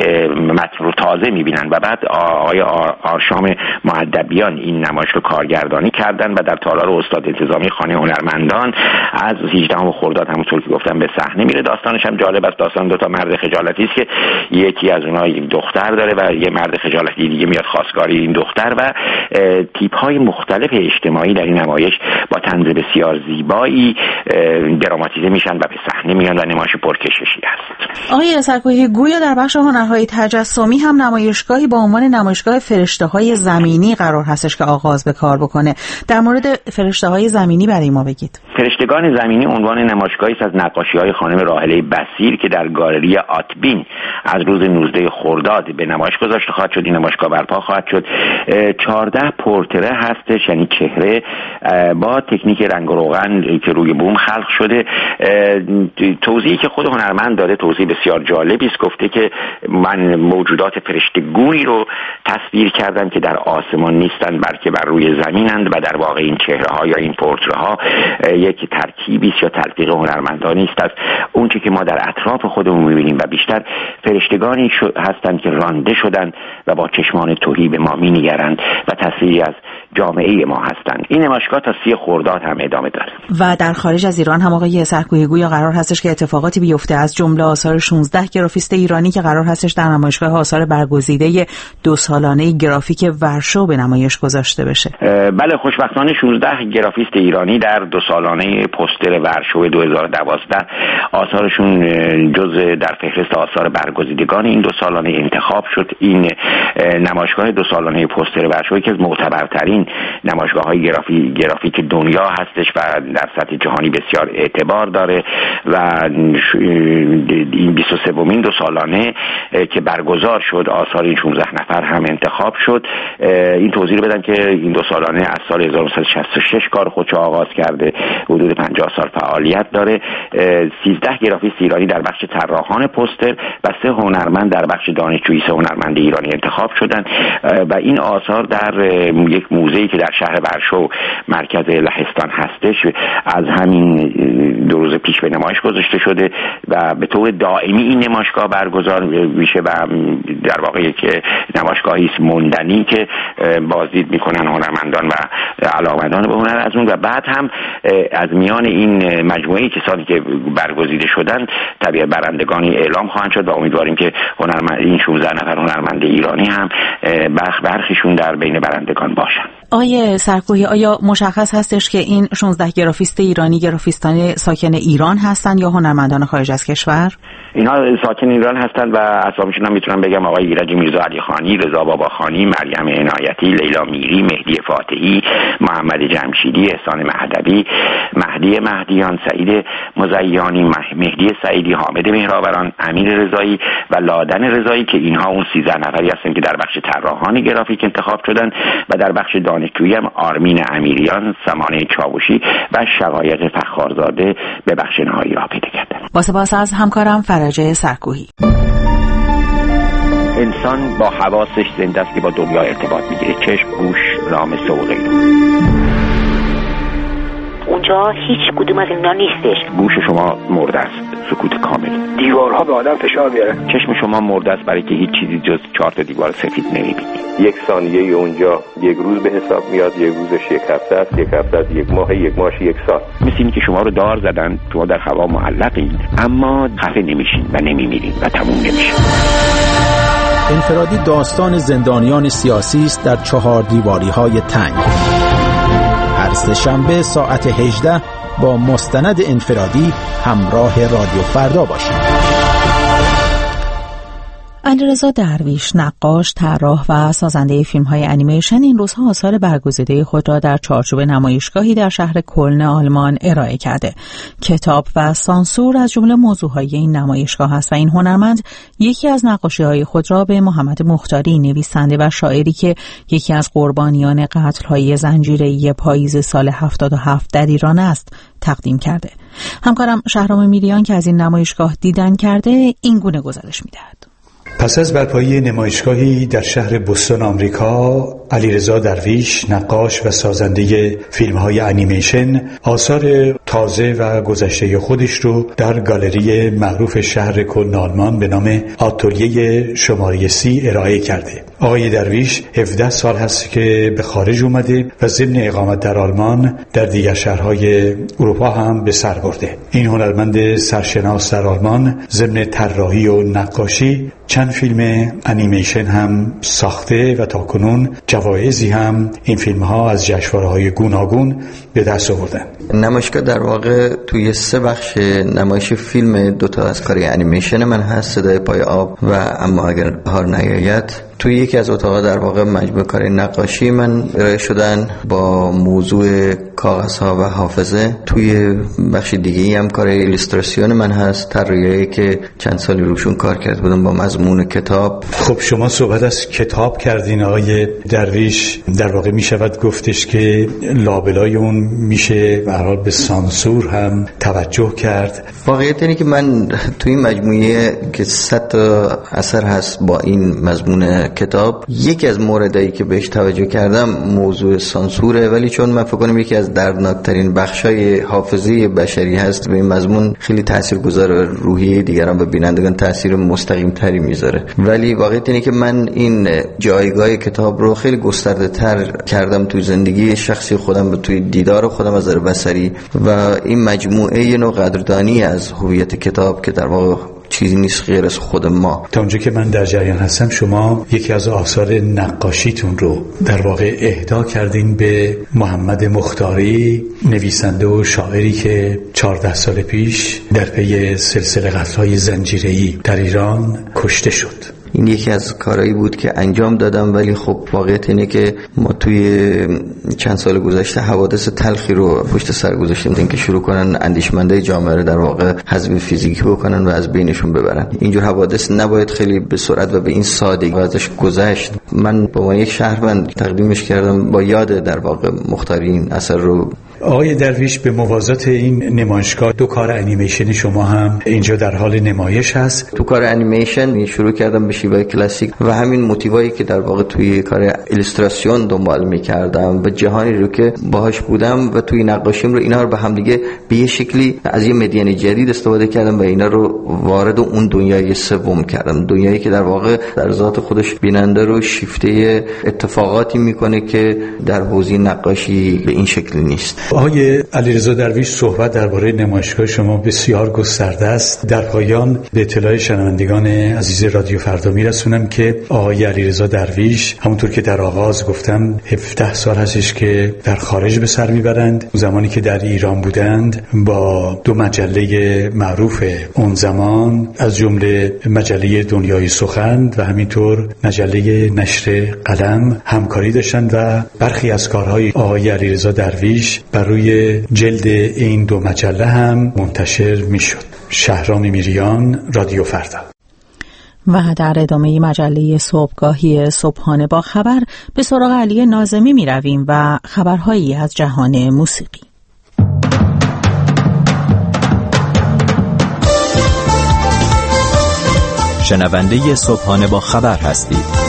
متن رو تازه میبینن. و بعد آقای آرشام مؤدبیان این نمایش رو کارگردانی کردن و در تالار استاد انتظامی خانه هنرمندان از هجدهم خرداد همونطور که گفتم به صحنه میره. داستانش هم جالب است. داستان دو تا مرد خجالتی است که یکی از اونها یک دختر داره و یه مرد خجالتی دیگه میاد خواستگاری این دختر و تیپ‌های مختلف اجتماعی در این نمایش با طنز بسیار زیبایی دراماتیزه میشن و به صحنه میان و نمایش پرکششی است. آقای سرکوهی، گویا در بخش هنرهای تجسمی هم نمایشگاهی با عنوان نمایشگاه فرشته‌های زمینی قرار هستش که آغاز به کار بکنه. در مورد فرشته‌های زمینی برای ما بگید. فرشتگان زمینی عنوان نمایشگاهی است از نقاشی‌های خانم راحله بصیر که در گالری آتبین از روز نوزده خرداد به نمایش گذاشته خواهد شد. این نمایشگاه برپا خواهد شد. چهارده پورتره هستش، یعنی چهره با تکنیک رنگ و روغن که روی بوم خلق شده. توضیحی که خود هنرمند داره توضیح بسیار جالبی است. گفته که من موجودات فرشتگونی رو تصویر کردم که در آسمان نیستند بلکه بر روی زمینند و در واقع این چهره ها یا این پورتره ها یک ترکیبی است یا تلفیق هنرمندانی است از اون چیزی که ما در اطراف خودمون می‌بینیم و بیشتر فرشتگانی هستند که رانده شدند و با چشمان تهی به ما می‌نگرند و تصویری از جامعه ما هستند. این نمایشگاه تا سی خرداد هم ادامه داره. و در خارج از ایران هم آقای سرکوهی گویا قرار هستش که اتفاقاتی بیفته، از جمله آثار شانزده گرافیست ایرانی که قرار هستش در نمایشگاه آثار برگزیده دو سالانه گرافیک ورشو به نمایش گذاشته بشه. بله، خوشبختانه شانزده گرافیست ایرانی در دو سالانه پوستر ورشو دو هزار و دوازده آثارشون جزء در فهرست آثار برگزیدگان این دو سالانه انتخاب شد. این نمایشگاه دو سالانه پوستر ورشو که از معتبرترین نمایشگاه‌های گرافی گرافیک دنیا هستش و در سطح جهانی بسیار اعتبار داره و این بیست و سومین دو سالانه که برگزار شد آثار این شانزده نفر هم انتخاب شد. این توضیح رو بدم که این دو سالانه از سال هزار و نهصد و شصت و شش کار خودش آغاز کرده، حدود پنجاه سال فعالیت داره. سیزده گرافیست ایرانی در بخش طراحان پوستر و سه هنرمند در بخش دانشجویی سه هنرمند ایرانی انتخاب شدن و این آثار در یک موزه‌ای که در شهر ورشو مرکز لهستان هستش از همین دو روز پیش به نمایش گذاشته شده و به طور دائمی این نمایشگاه برگزار میشه و در واقع یک نمایشگاهی است موندنی که بازدید میکنن هنرمندان و علاقه‌مندان به هنر از اون و بعد هم از میان این مجموعه کسانی که برگزیده شدن طبیعت برندگانی اعلام خواهند شد و امیدواریم که هنرمند این شانزده نفر هنرمند ایرانی هم برخ برخشون در بین برندگان باشن. آیه سرکوهی، آیا مشخص هستش که این شانزده گرافیست ایرانی گرافیستان ساکن ایران هستند یا هنرمندان خارج از کشور؟ اینها ساکن ایران هستند و اسامیشون هم میتونم بگم: آقای ایرج میرزا علی خانی، رضا باباخانی، مریم عنایتی، لیلا میری، مهدی فاتحی، محمد جمشیدی، احسان مهدوی، مهدی مهدیان، سعید مزیانی، مهدی سعیدی، حامد مهرآوران، امیر رضایی و لادن رضایی که اینها اون سیزده نفری هستند که در بخش طراحان گرافیک انتخاب شدن و در بخش دانشجویی هم آرمین امیریان، سمانه چاوشی و شقایق فخارزاده به بخش نهایی را پیدا کردند. با سپاس از همکارم فرجه سرکوهی. انسان با حواسش زنده است که با دنیا ارتباط میگیره: چشم، گوش، لامسه و غیره. اونجا هیچ کدوم از اینا نیستش. گوش شما مرده است، سکوت کامل. دیوارها به آدم فشار میاره. چشم شما مرده است برای که هیچ چیزی جز چهار تا دیوار سفید نمیبینید. یک ثانیه اونجا یک روز به حساب میاد، یک روزش یک هفته است، یک هفته است یک ماه، یک ماهش یک سال. مثل اینی که شما رو دار زدن، شما در هوا معلقید اما خفه نمیشین و نمیمیرین و تموم نمیشه. انفرادی داستان زندانیان سیاسی است در چهار دیواری های تنگ. هر سه شنبه ساعت هجده با مستند انفرادی همراه رادیو فردا باشید. علیرضا درویش، نقاش، طراح و سازنده فیلم‌های انیمیشن، این روزها آثار برگزیده خود را در چارچوب نمایشگاهی در شهر کلن آلمان ارائه کرده. کتاب و سانسور از جمله موضوعهای این نمایشگاه است و این هنرمند یکی از نقاشی‌های خود را به محمد مختاری، نویسنده و شاعری که یکی از قربانیان قتل‌های زنجیره‌ای پاییز سال هفتاد و هفت در ایران است، تقدیم کرده. همکارم شهرام میریان که از این نمایشگاه دیدن کرده این گونه گزارش می‌دهد. پس از برپایی نمایشگاهی در شهر بوستون آمریکا، علیرضا درویش، نقاش و سازنده فیلم‌های انیمیشن، آثار تازه و گذشته خودش رو در گالری معروف شهر کلن آلمان به نام آتلیه شماره سی ارائه کرده. آقای درویش هفده سال هست که به خارج اومده و ضمن اقامت در آلمان در دیگر شهرهای اروپا هم به سر برده. این هنرمند سرشناس در آلمان ضمن طراحی و نقاشی چند فیلم انیمیشن هم ساخته و تاکنون جوایزی هم این فیلم ها از جشنواره‌های گوناگون به دست آوردن. نمایشگاه در واقع توی سه بخش نمایش فیلم، دوتا از کاری انیمیشن من هست، صدای پای آب و اما اگر بهار نیاید توی یکی از اتاقا در واقع مجموعه کار نقاشی من ارائه شدن با موضوع کاغذها و حافظه. توی بخش دیگه‌ای هم کار ایلاستراسیون من هست، طراحی که چند سالی روشون کار کرده بودم با مضمون کتاب. خب شما صحبت از کتاب کردین آقای درویش، در واقع می شود گفتش که لابلای اون میشه به هر حال به سانسور هم توجه کرد. واقعیت اینه که من توی این مجموعه که صد تا اثر هست با این مضمون کتاب، یکی از موردایی که بهش توجه کردم موضوع سانسوره، ولی چون من فکر کنم یکی از دردناکترین بخشای حافظه بشری هست و این مضمون خیلی تاثیرگذار روحیه دیگران و بینندگان تاثیر مستقیم تری میذاره. ولی واقعیت اینه که من این جایگاه کتاب رو خیلی گسترده تر کردم توی زندگی شخصی خودم و توی دیدار خودم از نظر بصری و این مجموعه یه نوع قدردانی از هویت کتاب که در واقع چیزی نیست غیر از خود ما. تا اونجا که من در جریان هستم شما یکی از آثار نقاشیتون رو در واقع اهدا کردین به محمد مختاری، نویسنده و شاعری که چهارده سال پیش در پی سلسله قتل‌های زنجیره‌ای در ایران کشته شد. این یکی از کارهایی بود که انجام دادم، ولی خب واقعیت اینه که ما توی چند سال گذشته حوادث تلخی رو پشت سر گذاشتیم این که شروع کنن اندیشمندای جامعه رو در واقع حذف فیزیکی بکنن و از بینشون ببرن. اینجور حوادث نباید خیلی به سرعت و به این سادگی ازش گذشت. من با یک شهروند تقدیمش کردم با یاد در واقع مختاری این اثر رو. آقای درویش، به موازات این نمایشگاه دو کار انیمیشن شما هم اینجا در حال نمایش هست. تو کار انیمیشن شروع کردم به شیوه کلاسیک و همین موتیوایی که در واقع توی کار ایلاستراسیون دنبال می‌کردم و جهانی رو که باهاش بودم و توی نقاشیم رو اینا رو به هم دیگه به یه شکلی از یه مدین جدید استفاده کردم و اینا رو وارد اون دنیای سوم کردم، دنیایی که در واقع در ذات خودش بیننده رو شیفته اتفاقاتی میکنه که در حوزه نقاشی به این شکل نیست. آقای علیرضا درویش، صحبت درباره نمایشگاه شما بسیار گسترده است. در پایان به اطلاع شنوندگان عزیز رادیو فردا میرسونم که آقای علیرضا درویش همونطور که در آغاز گفتم هفده سال هستش که در خارج به سر میبرند. زمانی که در ایران بودند با دو مجله معروف اون زمان از جمله مجله دنیای سخن و همینطور مجله نشر قلم همکاری داشتند و برخی از کارهای آقای علیرضا درویش بر روی جلد این دو مجله هم منتشر میشد. شهرام میریان، رادیو فردا. و در ادامه مجله صبحگاهی صبحانه با خبر به سراغ علی ناظمی می رویم و خبرهایی از جهان موسیقی. شنونده صبحانه با خبر هستید.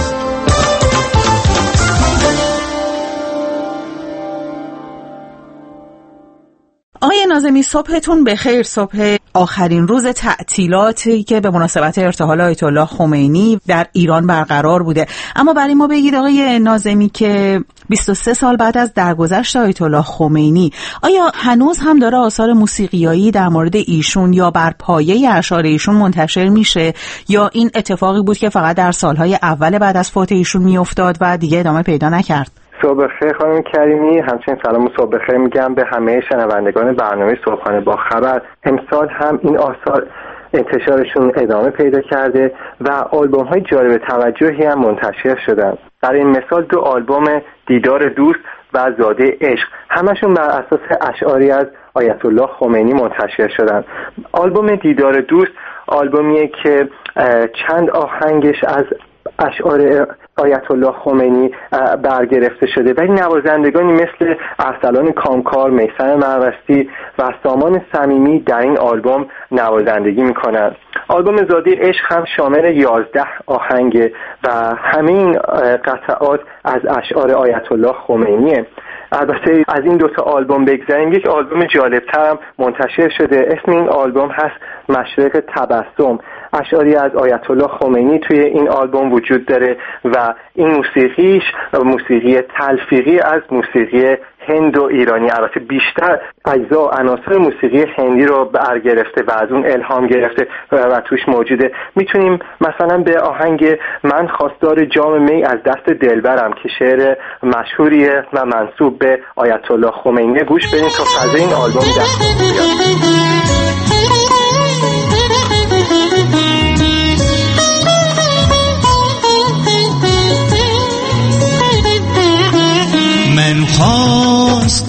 آقای ناظمی، صبحتون بخیر. صبح آخرین روز تعطیلاتی که به مناسبت ارتحال آیت الله خمینی در ایران برقرار بوده، اما برای ما بگید آقای ناظمی که بیست و سه سال بعد از درگذشت آیت الله خمینی آیا هنوز هم داره آثار موسیقیایی در مورد ایشون یا بر پایه اشعار ایشون منتشر میشه یا این اتفاقی بود که فقط در سالهای اول بعد از فوت ایشون میافتاد و دیگه ادامه پیدا نکرد؟ صبح بخیر خانم کریمی، همچنین سلام و صبح بخیر میگم به همه شنوندگان برنامه صبحانه با خبر. امسال هم این آثار انتشارشون ادامه پیدا کرده و آلبوم های جالب توجهی هم منتشر شدن. برای این مثال دو آلبوم دیدار دوست و زاده عشق همشون بر اساس اشعاری از آیت الله خمینی منتشر شدن. آلبوم دیدار دوست آلبومیه که چند آهنگش از اشعار آیت الله خمینی برگرفته شده، ولی نوازندگانی مثل ارسلان کامکار، میثم مروستی و سامان صمیمی در این آلبوم نوازندگی میکنند. آلبوم زاده عشق هم شامل یازده آهنگ و همه این قطعات از اشعار آیت الله خمینیه. البته از این دوتا آلبوم بگذاریم، یک آلبوم جالبتر هم منتشر شده. اسم این آلبوم هست مشرق تبسم. اشعاری از آیت الله خمینی توی این آلبوم وجود داره و این موسیقیش موسیقی تلفیقی از موسیقی هند و ایرانی، البته بیشتر اجزا و عناصر موسیقی هندی رو برگرفته و از اون الهام گرفته و توش موجوده. میتونیم مثلا به آهنگ من خواستار جام می از دست دلبرم که شعر مشهوریه و منسوب به آیت الله خمینی گوش بدین تا فضای این آلبوم دست بیاد.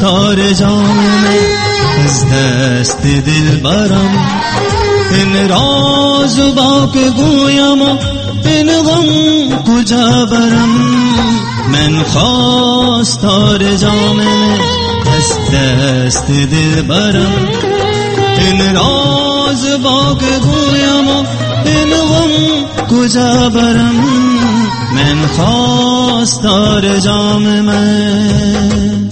خواستار جام از دست دل برم این راز و باک گویم این غم کجا برم من خواستار جام از دست دل برم این راز باک گویم این غم کجا برم من خواستار جام من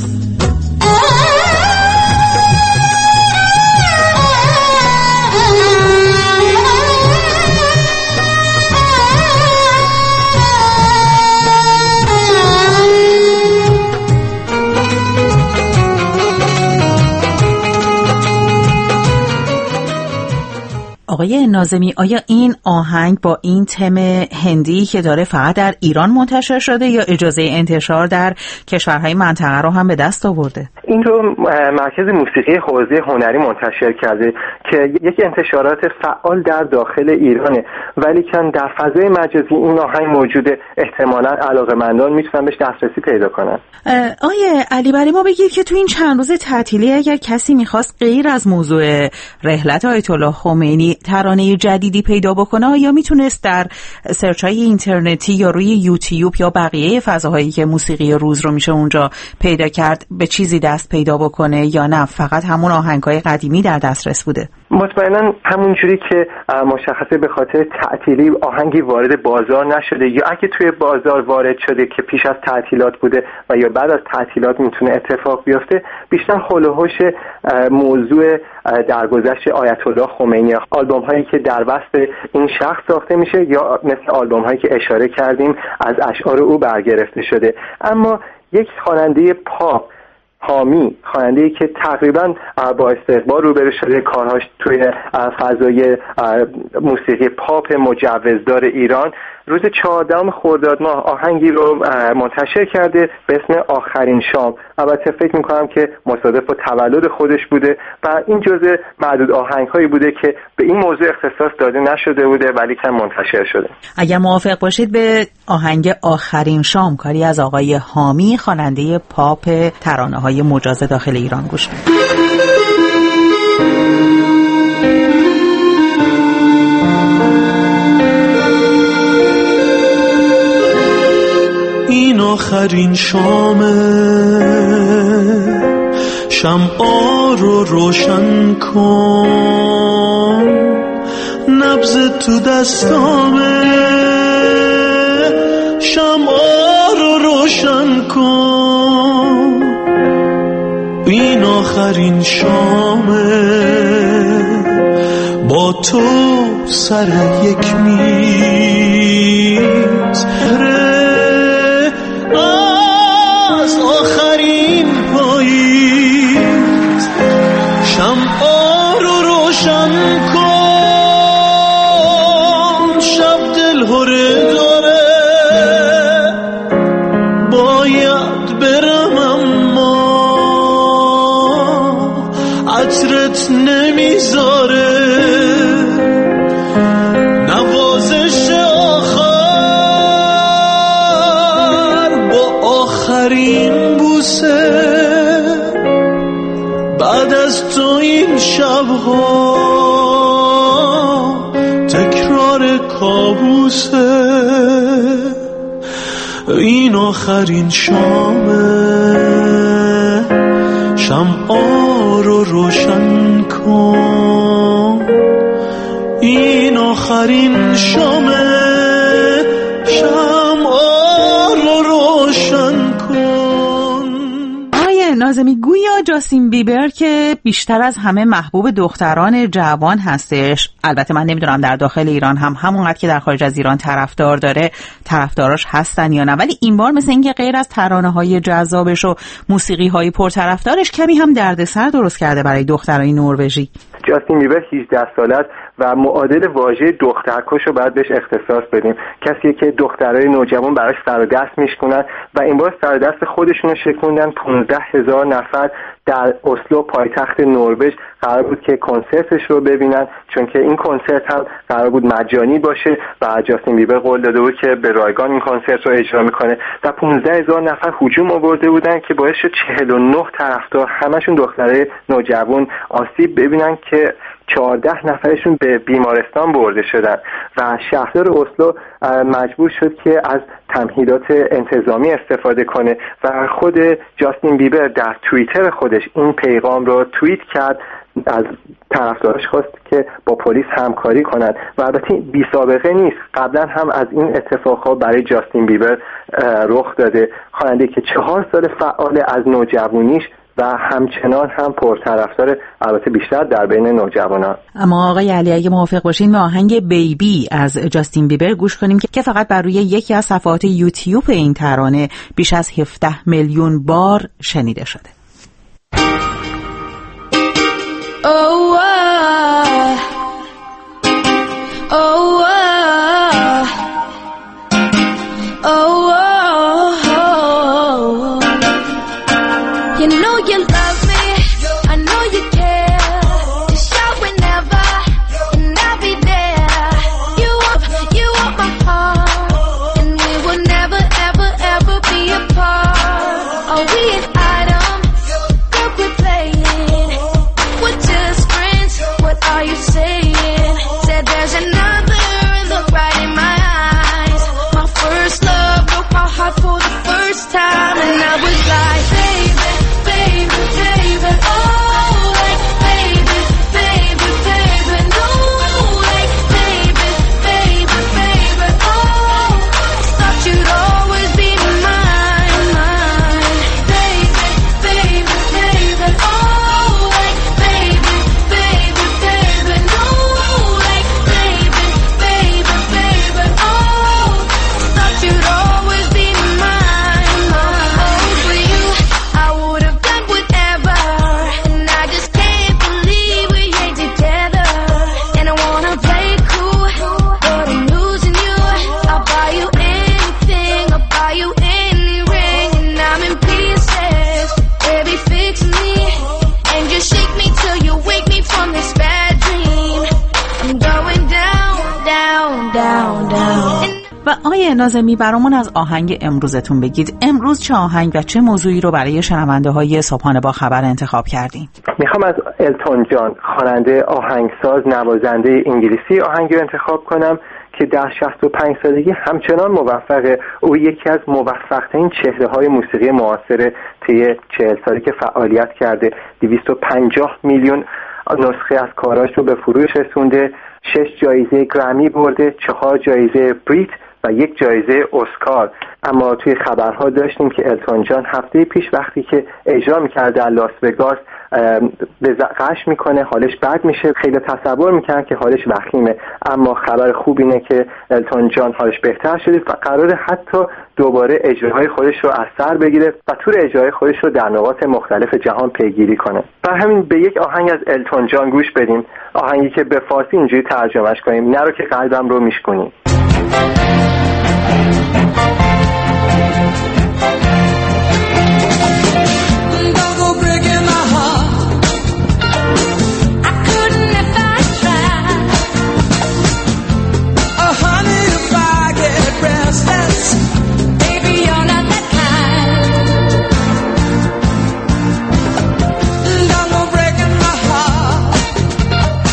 آقای ناظمی، آیا این آهنگ با این تم هندی که داره فقط در ایران منتشر شده یا اجازه انتشار در کشورهای منطقه رو هم به دست آورده؟ این رو مرکز موسیقی حوزه هنری منتشر کرده که یک انتشارات فعال در داخل ایرانه، ولی کن در فضای مجازی این آهنگ موجوده، احتمالاً علاقه‌مندان میتونن بهش دسترسی پیدا کنن. آیه علی برای ما بگید که تو این چند روز تعطیلی اگر کسی میخواست غیر از موضوع رحلت آیت الله خمینی ترانه جدیدی پیدا بکنه یا میتونست در سرچ‌های اینترنتی یا روی یوتیوب یا بقیه فضاهایی که موسیقی روز رو میشه اونجا پیدا کرد به چیزی دست پیدا بکنه یا نه فقط همون آهنگ‌های قدیمی در دسترس بوده؟ مطمئنا همون جوری که مشخصه به خاطر تعطیلی آهنگی وارد بازار نشده یا اگه توی بازار وارد شده که پیش از تعطیلات بوده و یا بعد از تعطیلات میتونه اتفاق بیفته، بیشتر حول و حوش موضوع درگذشت آیت الله خمینی، آلبوم هایی که در وسط این شخص ساخته میشه یا مثل آلبوم هایی که اشاره کردیم از اشعار او برگرفته شده. اما یک خواننده پاپ، حامی، خواننده‌ای که تقریبا با استقبال روبرو شده، کارهاش توی فضای موسیقی پاپ مجوزدار ایران، روز چهاردهم خرداد ماه آهنگی رو منتشر کرده به اسم آخرین شام. البته فکر میکنم که مصادف با تولد خودش بوده و این جزء معدود آهنگ‌هایی بوده که به این موضوع اختصاص داده نشده بوده ولی که منتشر شده. اگر موافق باشید به آهنگ آخرین شام، کاری از آقای حامی، خواننده پاپ ترانه‌های مجاز داخل ایران، گوش کنید. این آخرین شامه، شمعا رو روشن کن، نبض تو دستامه، شمعا رو روشن کن. این آخرین شامه، با تو سر یک میز، از آخرین پاییز، شمعا رو روشن کن. شب دلهره داره باید برم اما عطرت نمیذاره، نوازش آخر با آخرین بوسه، بعد از تو این شبها تکرار کابوسه. این آخرین شامه، شمعا رو روشن کن. این آخرین شامه، شمعا رو روشن کن. آقای ناظمی، گویا جاستین بیبر که بیشتر از همه محبوب دختران جوان هستش، البته من نمیدونم در داخل ایران هم همونقدر که در خارج از ایران طرفدار داره طرفداراش هستن یا نه، ولی این بار مثل اینکه غیر از ترانه‌های جذابش و موسیقی‌های پرطرفدارش کمی هم دردسر درست کرده برای دخترای نروژی. جاستین بیبر هجده ساله است و معادل واژه دخترکش رو باید بهش اختصاص بدیم. کسی که دخترای نوجوان براش سر و دست میشکنن و این بار سر و دست خودشون رو شکوندن. پانزده هزار نفر در اسلو پایتخت نروژ قرار بود که کنسرتش رو ببینن، چون که این کنسرت هم قرار بود مجانی باشه و جاستین بیبر قول داده بود که به رایگان این کنسرت رو اجرا میکنه. و پانزده هزار نفر هجوم آورده بودن که باعث شد چهل و نه طرفدار، همشون دخترای نوجوان، آسیب ببینن که چهارده نفرشون به بیمارستان برده شدن و شهردار اسلو مجبور شد که از تمهیدات انتظامی استفاده کنه و خود جاستین بیبر در توییتر خودش این پیغام رو توییت کرد، از طرفداراش خواست که با پلیس همکاری کنند و البته بی سابقه نیست، قبلا هم از این اتفاقها برای جاستین بیبر رخ داده. خواننده که چهار سال فعال از نوجوانیش و همچنان هم پرطرفدار، البته بیشتر در بین نوجوانان. اما آقای علی اگه موافق باشین به آهنگ بیبی از جاستین بیبر گوش کنیم که فقط بر روی یکی از صفحات یوتیوب این ترانه بیش از هفده میلیون بار شنیده شده. Oh, uh, oh, uh, oh, oh, you know you love me, I know you care, you shout whenever, and I'll be there, you want, you want my heart, and we will never, ever, ever be apart, are we an item, that we're playing, we're just friends, what are you saying, said there's another, look right in my eyes, my first love broke my heart for the first time, and I was like, baby, baby, baby, oh, like, baby, baby, baby, no, like, baby, baby, baby, oh, thought you'd always be mine, mine, baby, baby, baby, oh, like, baby, baby, baby, no, like, baby, baby, baby, oh, thought you'd always be mine, mine, oh, for you, I would have done whatever, and I just can't believe we ain't together, and I wanna play cool, but I'm losing you, I'll buy you anything, I'll buy you any ring, and I'm in pieces, baby fix me, and just shake me till you wake me from this bad dream, I'm going down, down, down, down. و آقای ناظمی برامون از آهنگ امروزتون بگید. امروز چه آهنگ و چه موضوعی رو برای شنونده های صبحانه با خبر انتخاب کردین؟ میخوام از التون جان، خواننده، آهنگساز، نوازنده انگلیسی، آهنگ رو انتخاب کنم که در شصت و پنج سالگی همچنان موفقه. او یکی از موفق‌ترین چهره‌های موسیقی معاصر طی چهل سالی که فعالیت کرده. دویست و پنجاه میلیون نسخه از کاراش رو به فروش رسونده، شش جایزه گرمی برده، چهار جایزه بریت و یک جایزه اسکار. اما توی خبرها داشتیم که التون جان هفته پیش وقتی که اجرا می‌کرد در لاس وگاس به قش میکنه، حالش بد میشه. خیلی تصور میکنن که حالش وخیمه، اما خبر خوب اینه که التون جان حالش بهتر شده و قراره حتی دوباره اجراهای خودش رو از سر بگیره و تور اجراهای خودش رو در نقاط مختلف جهان پیگیری کنه. بر همین به یک آهنگ از التون جان گوش بدیم، آهنگی که به فارسی اینجوری ترجمهش کنیم: نرو که قلبم رو میشکنی.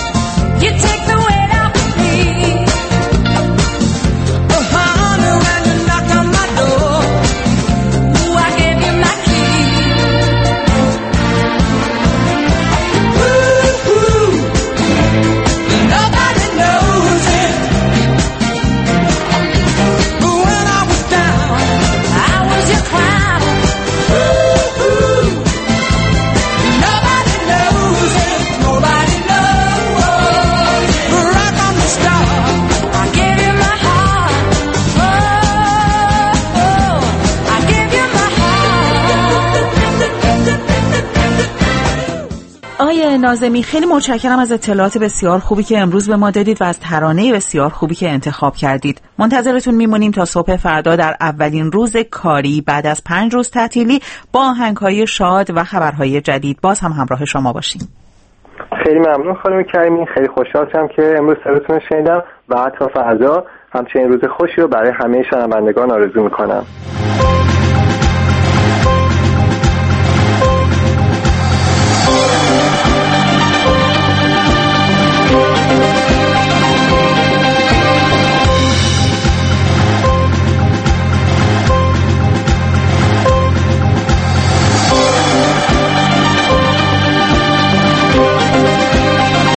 You take the weight off me. Oh, honey, when ناظمی، خیلی متشکرم از اطلاعات بسیار خوبی که امروز به ما دادید و از ترانه بسیار خوبی که انتخاب کردید. منتظرتون میمونیم تا صبح فردا در اولین روز کاری بعد از پنج روز تعطیلی با آهنگ‌های شاد و خبرهای جدید باز هم همراه شما باشیم. خیلی ممنون خانم کریمی، خیلی خوشحال شدم که امروز صداتون رو شنیدم و تا فردا همچنین روز خوشی رو برای همه شنوندگان آرزو میکنم.